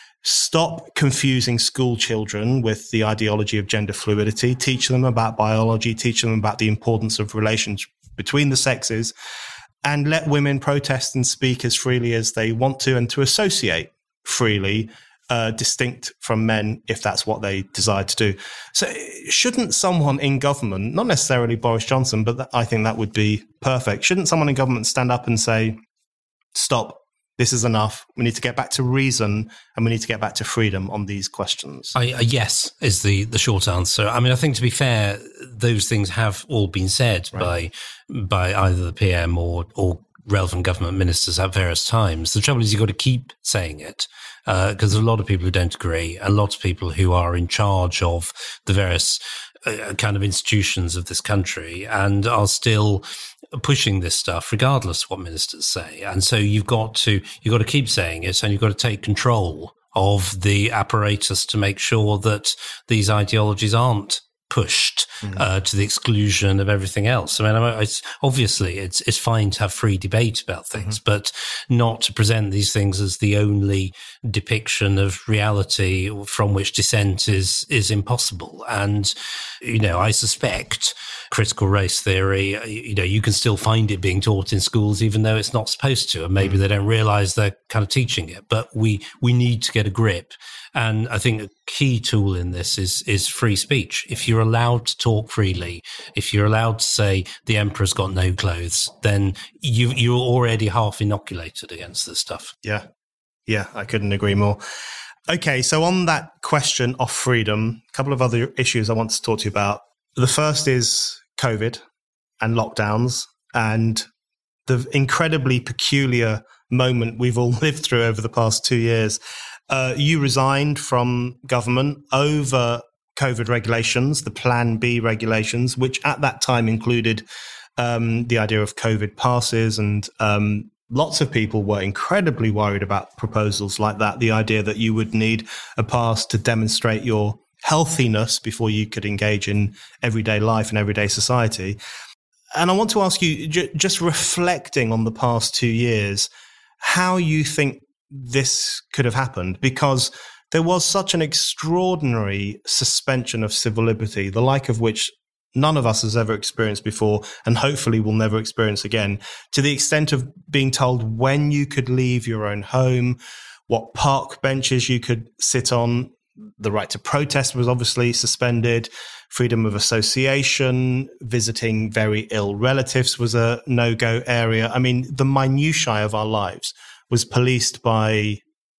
Stop confusing school children with the ideology of gender fluidity. Teach them about biology. Teach them about the importance of relations between the sexes, and let women protest and speak as freely as they want to, and to associate freely, uh, distinct from men if that's what they decide to do. So shouldn't someone in government, not necessarily Boris Johnson, but I think that would be perfect, shouldn't someone in government stand up and say, stop, this is enough. We need to get back to reason, and we need to get back to freedom on these questions?
I, uh, yes, is the, the short answer. I mean, I think to be fair, those things have all been said right. by by either the P M or or relevant government ministers at various times. The trouble is you've got to keep saying it, because uh, there's a lot of people who don't agree, a lot of people who are in charge of the various uh, kind of institutions of this country and are still pushing this stuff regardless of what ministers say. And so you've got to you've got to keep saying it, and you've got to take control of the apparatus to make sure that these ideologies aren't pushed mm. uh, to the exclusion of everything else. I mean, it's, obviously, it's it's fine to have free debate about things, mm-hmm. but not to present these things as the only depiction of reality from which dissent is is impossible. And, you know, I suspect critical race theory, you know, you can still find it being taught in schools, even though it's not supposed to. And maybe mm. they don't realize they're kind of teaching it. But we we need to get a grip. And I think a key tool in this is is free speech. If you're allowed to talk freely, if you're allowed to say the emperor's got no clothes, then you, you're already half inoculated against this stuff.
Yeah. Yeah, I couldn't agree more. Okay, so on that question of freedom, a couple of other issues I want to talk to you about. The first is COVID and lockdowns and the incredibly peculiar moment we've all lived through over the past two years. Uh, you resigned from government over COVID regulations, the Plan B regulations, which at that time included um, the idea of COVID passes, and um, lots of people were incredibly worried about proposals like that, the idea that you would need a pass to demonstrate your healthiness before you could engage in everyday life and everyday society. And I want to ask you, j- just reflecting on the past two years, how you think this could have happened, because there was such an extraordinary suspension of civil liberty, the like of which none of us has ever experienced before, and hopefully will never experience again, to the extent of being told when you could leave your own home, what park benches you could sit on. The right to protest was obviously suspended. Freedom of association, visiting very ill relatives was a no-go area. I mean, the minutiae of our lives was policed by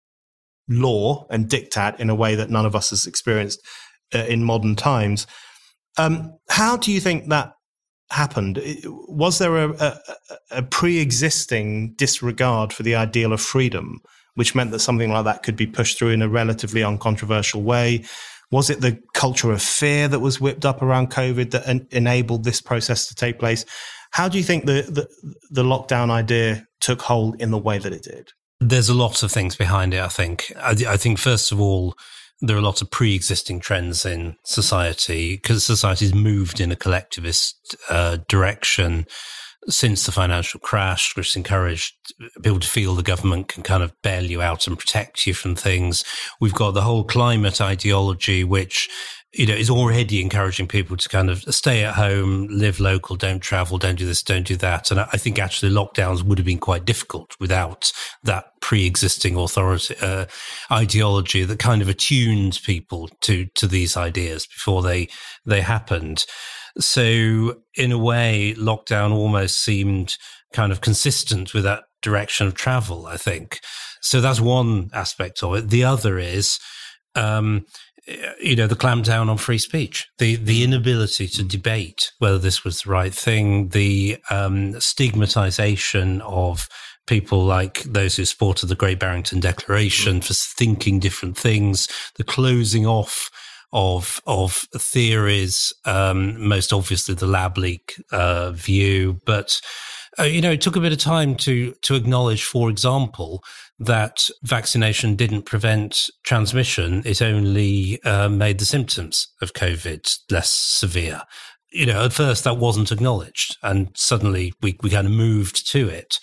law and diktat in a way that none of us has experienced uh, in modern times. Um, how do you think that happened? Was there a, a, a pre-existing disregard for the ideal of freedom, which meant that something like that could be pushed through in a relatively uncontroversial way? Was it the culture of fear that was whipped up around COVID that en- enabled this process to take place? How do you think the, the, the lockdown idea took hold in the way that it did?
There's a lot of things behind it, I think. I, I think, first of all, there are lots of pre-existing trends in society, because society's moved in a collectivist uh, direction since the financial crash, which encouraged people to feel the government can kind of bail you out and protect you from things. We've got the whole climate ideology, which, you know, is already encouraging people to kind of stay at home, live local, don't travel, don't do this, don't do that. And I think actually lockdowns would have been quite difficult without that pre-existing authority uh, ideology that kind of attuned people to to these ideas before they they happened. So in a way, lockdown almost seemed kind of consistent with that direction of travel, I think. So that's one aspect of it. The other is, um, you know, the clampdown on free speech, the the inability to debate whether this was the right thing, the um, stigmatization of people like those who supported the Great Barrington Declaration for thinking different things, the closing off of of theories, um, most obviously the lab leak uh, view. But, uh, you know, it took a bit of time to to acknowledge, for example, that vaccination didn't prevent transmission. It only uh, made the symptoms of COVID less severe. You know, at first that wasn't acknowledged, and suddenly we, we kind of moved to it.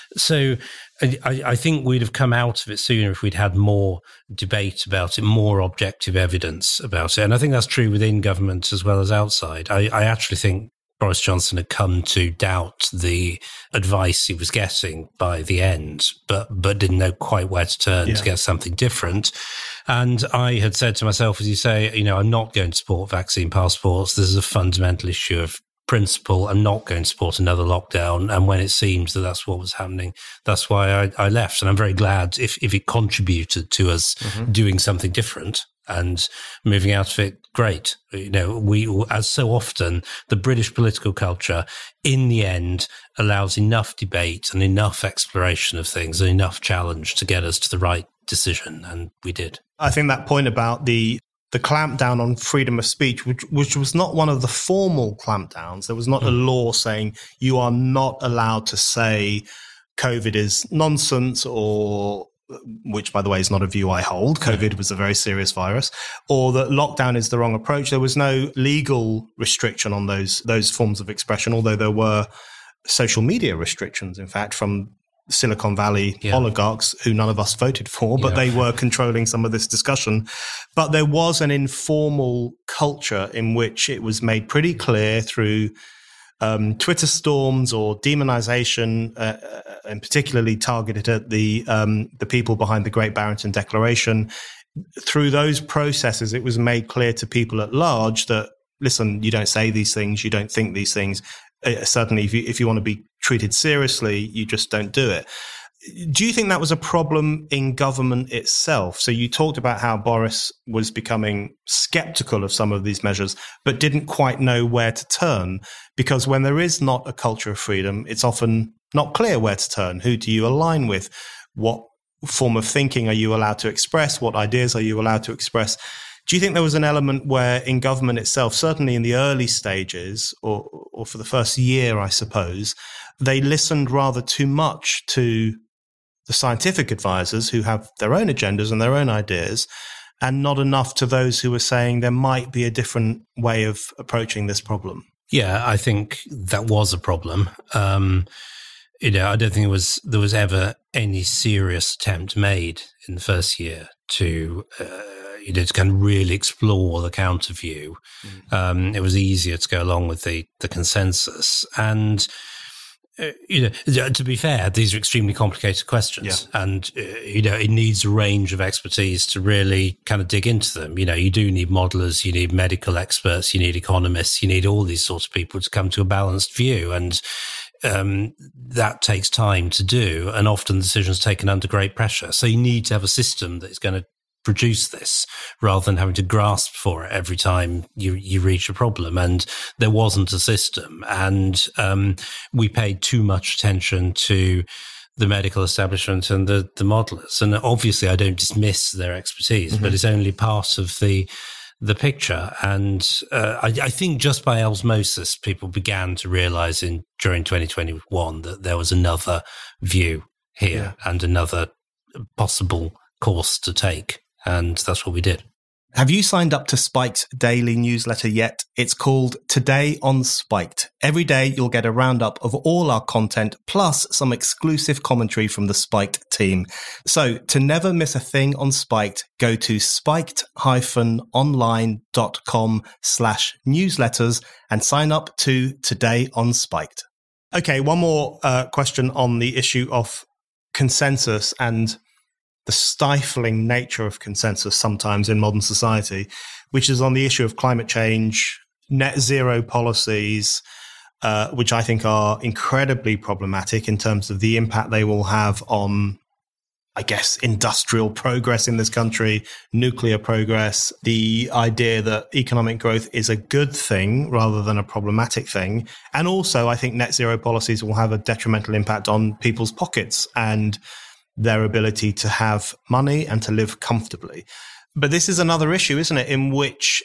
So I, I think we'd have come out of it sooner if we'd had more debate about it, more objective evidence about it. And I think that's true within government as well as outside. I, I actually think Boris Johnson had come to doubt the advice he was getting by the end, but but didn't know quite where to turn yeah. to get something different. And I had said to myself, as you say, you know, I'm not going to support vaccine passports. This is a fundamental issue of principle. I'm not going to support another lockdown. And when it seems that that's what was happening, that's why I, I left. And I'm very glad if, if it contributed to us mm-hmm. doing something different and moving out of it, great. You know, we, as so often, the British political culture, in the end, allows enough debate and enough exploration of things and enough challenge to get us to the right decision. And we did.
I think that point about the the clampdown on freedom of speech, which, which was not one of the formal clampdowns. There was not mm. a law saying you are not allowed to say COVID is nonsense, or, which by the way is not a view I hold. COVID yeah. was a very serious virus, or that lockdown is the wrong approach. There was no legal restriction on those, those forms of expression, although there were social media restrictions, in fact, from Silicon Valley yeah. oligarchs who none of us voted for, but yeah. they were controlling some of this discussion. But there was an informal culture in which it was made pretty clear through um, Twitter storms or demonization, uh, and particularly targeted at the um, the people behind the Great Barrington Declaration. Through those processes, it was made clear to people at large that, listen, you don't say these things, you don't think these things. Uh, certainly, if you, if you want to be treated seriously, you just don't do it. Do you think that was a problem in government itself? So you talked about how Boris was becoming skeptical of some of these measures, but didn't quite know where to turn. Because when there is not a culture of freedom, it's often not clear where to turn. Who do you align with? What form of thinking are you allowed to express? What ideas are you allowed to express? Do you think there was an element where in government itself, certainly in the early stages, or or for the first year, I suppose, they listened rather too much to the scientific advisors who have their own agendas and their own ideas, and not enough to those who were saying there might be a different way of approaching this problem?
Yeah, I think that was a problem. Um, you know, I don't think it was there was ever any serious attempt made in the first year to uh, you know, to kind of really explore the counter view. Mm. Um, it was easier to go along with the, the consensus. And, uh, you know, to be fair, these are extremely complicated questions. Yeah. And, uh, you know, it needs a range of expertise to really kind of dig into them. You know, you do need modelers, you need medical experts, you need economists, you need all these sorts of people to come to a balanced view. And um, that takes time to do. And often decisions taken under great pressure. So you need to have a system that is going to produce this rather than having to grasp for it every time you, you reach a problem. And there wasn't a system. And um, we paid too much attention to the medical establishment and the, the modelers. And obviously I don't dismiss their expertise, mm-hmm. but it's only part of the the picture. And uh, I, I think just by osmosis, people began to realize in during twenty twenty-one that there was another view here yeah. and another possible course to take. And that's what we did.
Have you signed up to Spiked daily newsletter yet? It's called Today on Spiked. Every day you'll get a roundup of all our content, plus some exclusive commentary from the Spiked team. So to never miss a thing on Spiked, go to spiked dash online dot com slash newsletters and sign up to Today on Spiked. Okay, one more uh, question on the issue of consensus and the stifling nature of consensus sometimes in modern society, which is on the issue of climate change, net zero policies, uh, which I think are incredibly problematic in terms of the impact they will have on, I guess, industrial progress in this country, nuclear progress, the idea that economic growth is a good thing rather than a problematic thing. And also, I think net zero policies will have a detrimental impact on people's pockets and their ability to have money and to live comfortably. But this is another issue, isn't it, in which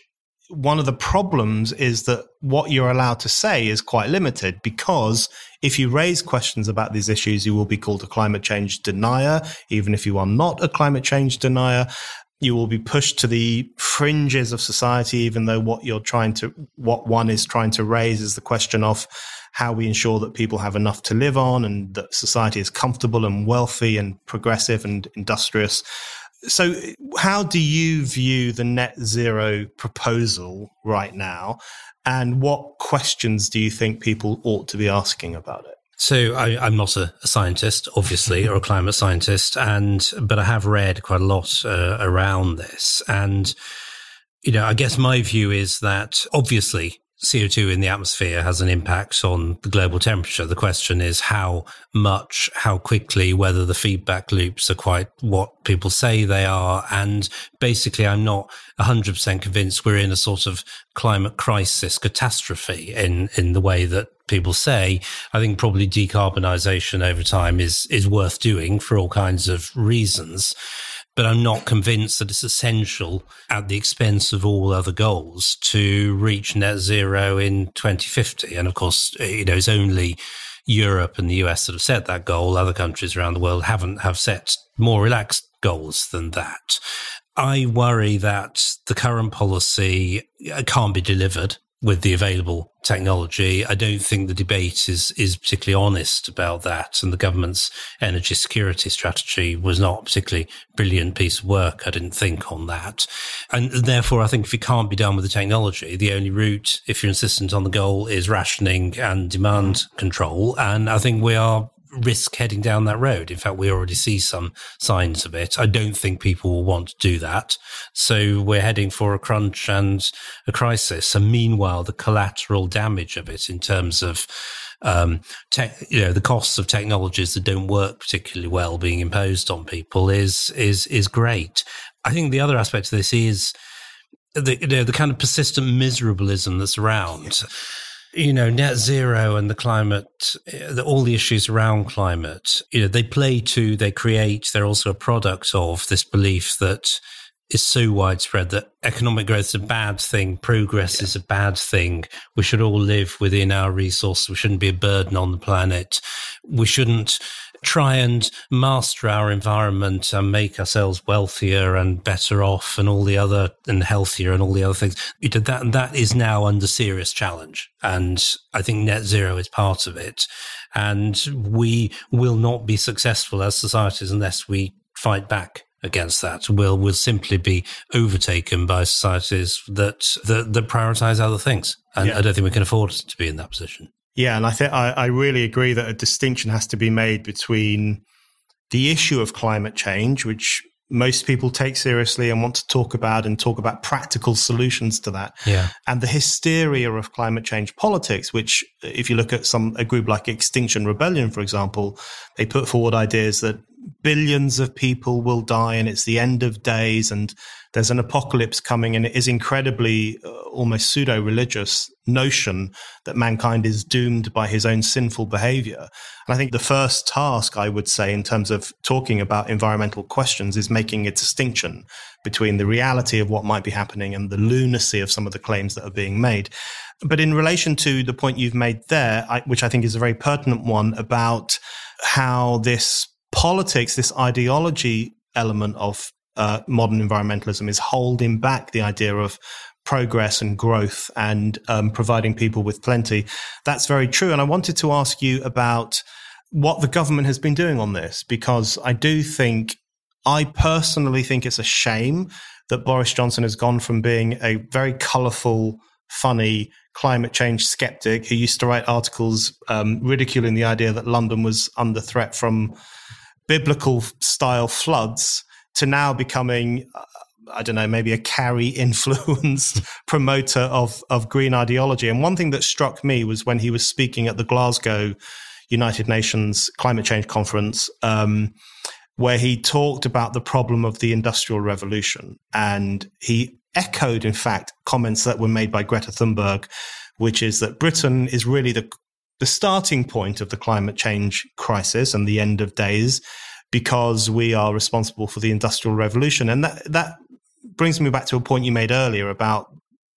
one of the problems is that what you're allowed to say is quite limited, because if you raise questions about these issues, you will be called a climate change denier. Even if you are not a climate change denier, you will be pushed to the fringes of society, even though what you're trying to, what one is trying to raise is the question of how we ensure that people have enough to live on and that society is comfortable and wealthy and progressive and industrious. So how do you view the net zero proposal right now? And what questions do you think people ought to be asking about it?
So I, I'm not a, a scientist, obviously, or a climate scientist, and but I have read quite a lot uh, around this. And, you know, I guess my view is that obviously C O two in the atmosphere has an impact on the global temperature. The question is how much, how quickly, whether the feedback loops are quite what people say they are. And basically, I'm not one hundred percent convinced we're in a sort of climate crisis catastrophe in, in the way that people say. I think probably decarbonisation over time is is worth doing for all kinds of reasons. But I'm not convinced that it's essential at the expense of all other goals to reach net zero in twenty fifty. And of course, you know, it's only Europe and the U S that have set that goal. Other countries around the world haven't have set more relaxed goals than that. I worry that the current policy can't be delivered with the available technology. I don't think the debate is is particularly honest about that. And the government's energy security strategy was not a particularly brilliant piece of work, I didn't think, on that. And therefore, I think if it can't be done with the technology, the only route, if you're insistent on the goal, is rationing and demand control. And I think we are risk heading down that road. In fact, we already see some signs of it. I don't think people will want to do that. So we're heading for a crunch and a crisis. And meanwhile, the collateral damage of it in terms of um, te- you know, the costs of technologies that don't work particularly well being imposed on people is is is great. I think the other aspect of this is the you know the kind of persistent miserablism that's around. You know, net zero and the climate, the, all the issues around climate, you know, they play to, they create, they're also a product of this belief that is so widespread that economic growth is a bad thing, progress yeah. is a bad thing. We should all live within our resources. We shouldn't be a burden on the planet. We shouldn't try and master our environment and make ourselves wealthier and better off and all the other, and healthier and all the other things. You know, that, that is now under serious challenge. And I think net zero is part of it. And we will not be successful as societies unless we fight back against that. We'll, we'll simply be overtaken by societies that, that, that prioritize other things. And yeah. I don't think we can afford to be in that position.
Yeah, and I think I, I really agree that a distinction has to be made between the issue of climate change, which most people take seriously and want to talk about and talk about practical solutions to that,
yeah.
and the hysteria of climate change politics, which if you look at some a group like Extinction Rebellion, for example, they put forward ideas that billions of people will die and it's the end of days and there's an apocalypse coming, and it is incredibly uh, almost pseudo-religious notion that mankind is doomed by his own sinful behavior. And I think the first task, I would say, in terms of talking about environmental questions is making a distinction between the reality of what might be happening and the lunacy of some of the claims that are being made. But in relation to the point you've made there, I, which I think is a very pertinent one about how this politics, this ideology element of uh, modern environmentalism is holding back the idea of progress and growth and um, providing people with plenty. That's very true. And I wanted to ask you about what the government has been doing on this, because I do think, I personally think it's a shame that Boris Johnson has gone from being a very colourful, funny climate change skeptic who used to write articles um, ridiculing the idea that London was under threat from biblical style floods, to now becoming, uh, I don't know, maybe a Carey influenced promoter of, of green ideology. And one thing that struck me was when he was speaking at the Glasgow United Nations Climate Change Conference, um, where he talked about the problem of the Industrial Revolution. And he echoed, in fact, comments that were made by Greta Thunberg, which is that Britain is really the the starting point of the climate change crisis and the end of days, because we are responsible for the Industrial Revolution. And that, that brings me back to a point you made earlier about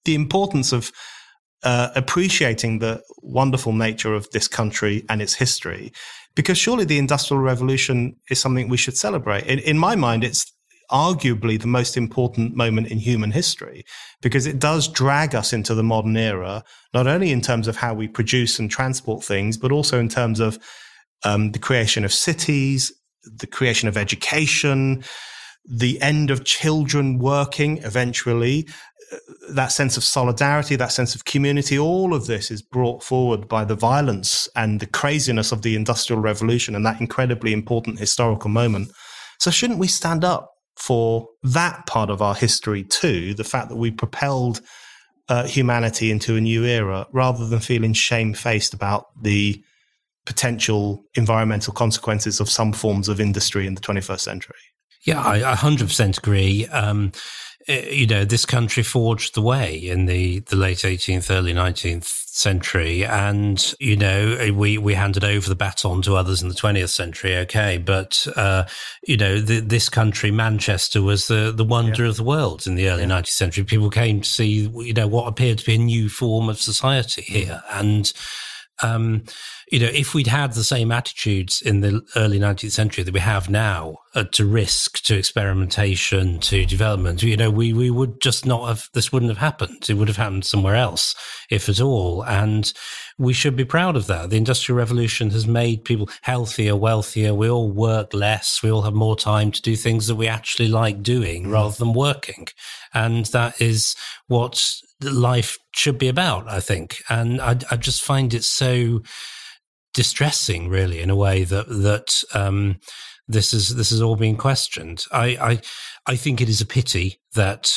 the importance of uh, appreciating the wonderful nature of this country and its history, because surely the Industrial Revolution is something we should celebrate. In, in my mind, it's arguably the most important moment in human history, because it does drag us into the modern era, not only in terms of how we produce and transport things, but also in terms of um, the creation of cities, the creation of education, the end of children working eventually, that sense of solidarity, that sense of community. All of this is brought forward by the violence and the craziness of the Industrial Revolution and that incredibly important historical moment. So shouldn't we stand up for that part of our history too, the fact that we propelled uh, humanity into a new era, rather than feeling shamefaced about the potential environmental consequences of some forms of industry in the twenty-first century?
Yeah, I one hundred percent agree. Um, you know, this country forged the way in the, the late eighteenth, early nineteenth century. And, you know, we, we handed over the baton to others in the twentieth century. Okay. But, uh, you know, the, this country, Manchester, was the, the wonder yeah. of the world in the early yeah. nineteenth century. People came to see, you know, what appeared to be a new form of society here. And, Um, you know, if we'd had the same attitudes in the early nineteenth century that we have now, uh, to risk, to experimentation, to development, you know, we, we would just not have, this wouldn't have happened. It would have happened somewhere else, if at all. And we should be proud of that. The Industrial Revolution has made people healthier, wealthier. We all work less. We all have more time to do things that we actually like doing mm. rather than working. And that is what life should be about, I think. And I, I just find it so distressing, really, in a way that that um, this is this is all being questioned. I, I I think it is a pity that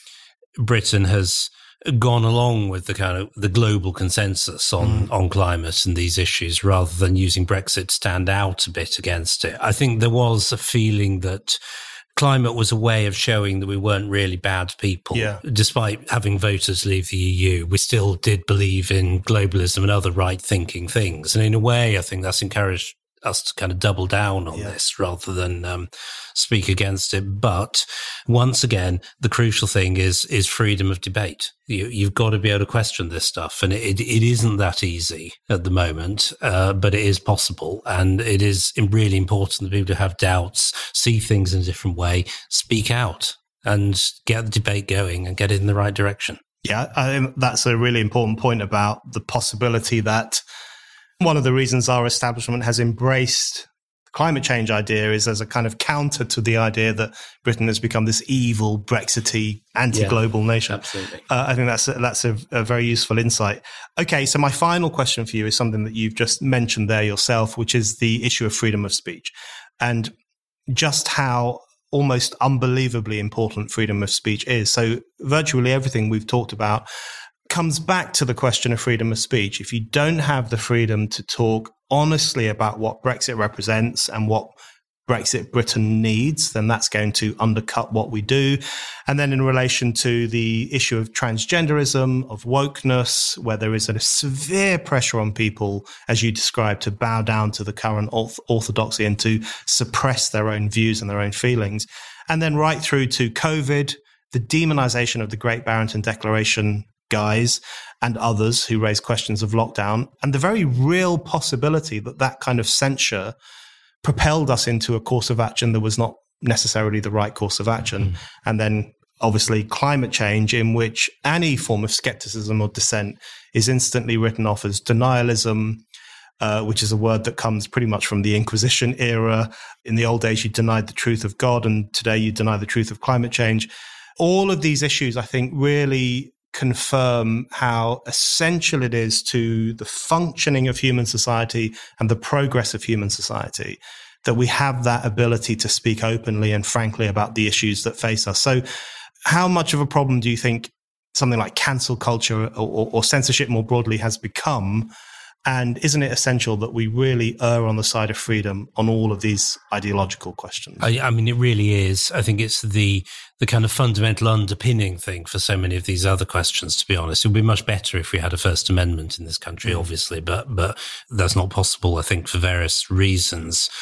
Britain has gone along with the kind of the global consensus on, mm. on climate and these issues, rather than using Brexit to stand out a bit against it. I think there was a feeling that climate was a way of showing that we weren't really bad people. Yeah. Despite having voters leave the E U, we still did believe in globalism and other right-thinking things. And in a way, I think that's encouraged us to kind of double down on yeah. this rather than um, speak against it. But once again, the crucial thing is is freedom of debate. You, you've got to be able to question this stuff. And it, it isn't that easy at the moment, uh, but it is possible. And it is really important that people who have doubts see things in a different way, speak out and get the debate going and get it in the right direction.
Yeah, I think that's a really important point about the possibility that one of the reasons our establishment has embraced the climate change idea is as a kind of counter to the idea that Britain has become this evil, Brexity, anti-global yeah, nation.
Absolutely.
Uh, I think that's a, that's a, a very useful insight. Okay, so my final question for you is something that you've just mentioned there yourself, which is the issue of freedom of speech and just how almost unbelievably important freedom of speech is. So virtually everything we've talked about comes back to the question of freedom of speech. If you don't have the freedom to talk honestly about what Brexit represents and what Brexit Britain needs, then that's going to undercut what we do. And then in relation to the issue of transgenderism, of wokeness, where there is a severe pressure on people, as you described, to bow down to the current orthodoxy and to suppress their own views and their own feelings. And then right through to COVID, the demonization of the Great Barrington Declaration guys and others who raise questions of lockdown, and the very real possibility that that kind of censure propelled us into a course of action that was not necessarily the right course of action. Mm. And then obviously climate change, in which any form of skepticism or dissent is instantly written off as denialism, uh, which is a word that comes pretty much from the Inquisition era. In the old days, you denied the truth of God, and today you deny the truth of climate change. All of these issues, I think, really confirm how essential it is to the functioning of human society and the progress of human society that we have that ability to speak openly and frankly about the issues that face us. So how much of a problem do you think something like cancel culture or, or, or censorship more broadly has become? And isn't it essential that we really err on the side of freedom on all of these ideological questions?
I, I mean, it really is. I think it's the the kind of fundamental underpinning thing for so many of these other questions, to be honest. It would be much better if we had a First Amendment in this country, mm. obviously, but but that's not possible, I think, for various reasons.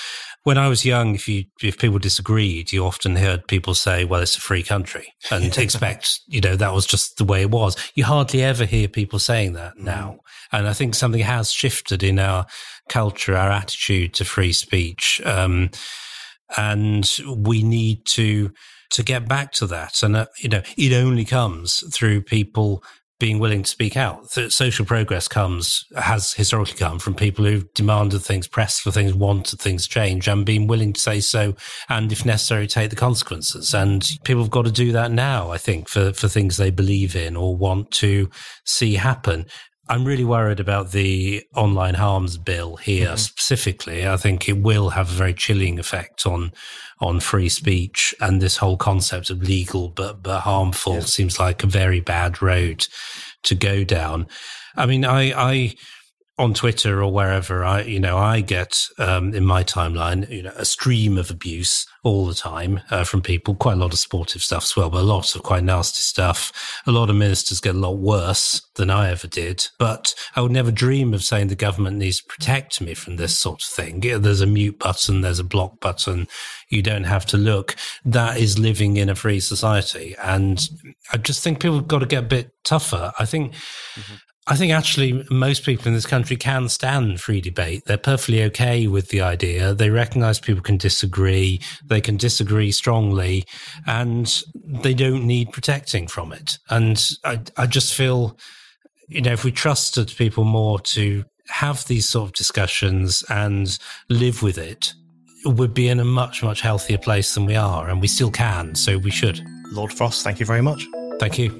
When I was young, if you if people disagreed, you often heard people say, well, it's a free country, and expect, you know, that was just the way it was. You hardly ever hear people saying that now. And I think something has shifted in our culture, our attitude to free speech. Um, and we need to to get back to that. And, uh, you know, it only comes through people being willing to speak out. The social progress comes, has historically come from people who've demanded things, pressed for things, wanted things change, and being willing to say so, and if necessary, take the consequences. And people have got to do that now, I think, for, for things they believe in or want to see happen. I'm really worried about the online harms bill here mm-hmm. specifically. I think it will have a very chilling effect on on free speech, and this whole concept of legal but but harmful yeah. seems like a very bad road to go down. I mean, I, I on Twitter or wherever, I you know I get um, in my timeline, you know, a stream of abuse all the time uh, from people. Quite a lot of supportive stuff as well, but a lot of quite nasty stuff. A lot of ministers get a lot worse than I ever did. But I would never dream of saying the government needs to protect me from this sort of thing. Yeah, there's a mute button, there's a block button. You don't have to look. That is living in a free society, and I just think people have got to get a bit tougher. I think. Mm-hmm. I think actually most people in this country can stand free debate. They're perfectly okay with the idea. They recognise people can disagree. They can disagree strongly, and they don't need protecting from it. And I, I just feel, you know, if we trusted people more to have these sort of discussions and live with it, we'd be in a much, much healthier place than we are, and we still can, so we should.
Lord Frost, thank you very much.
Thank you.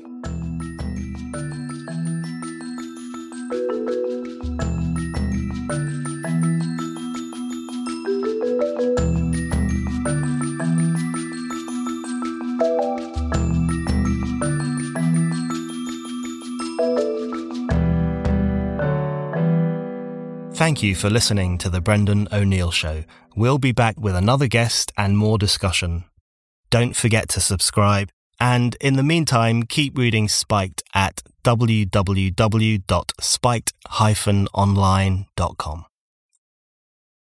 Thank you for listening to The Brendan O'Neill Show. We'll be back with another guest and more discussion. Don't forget to subscribe, and in the meantime, keep reading Spiked at w w w dot spiked dash online dot com.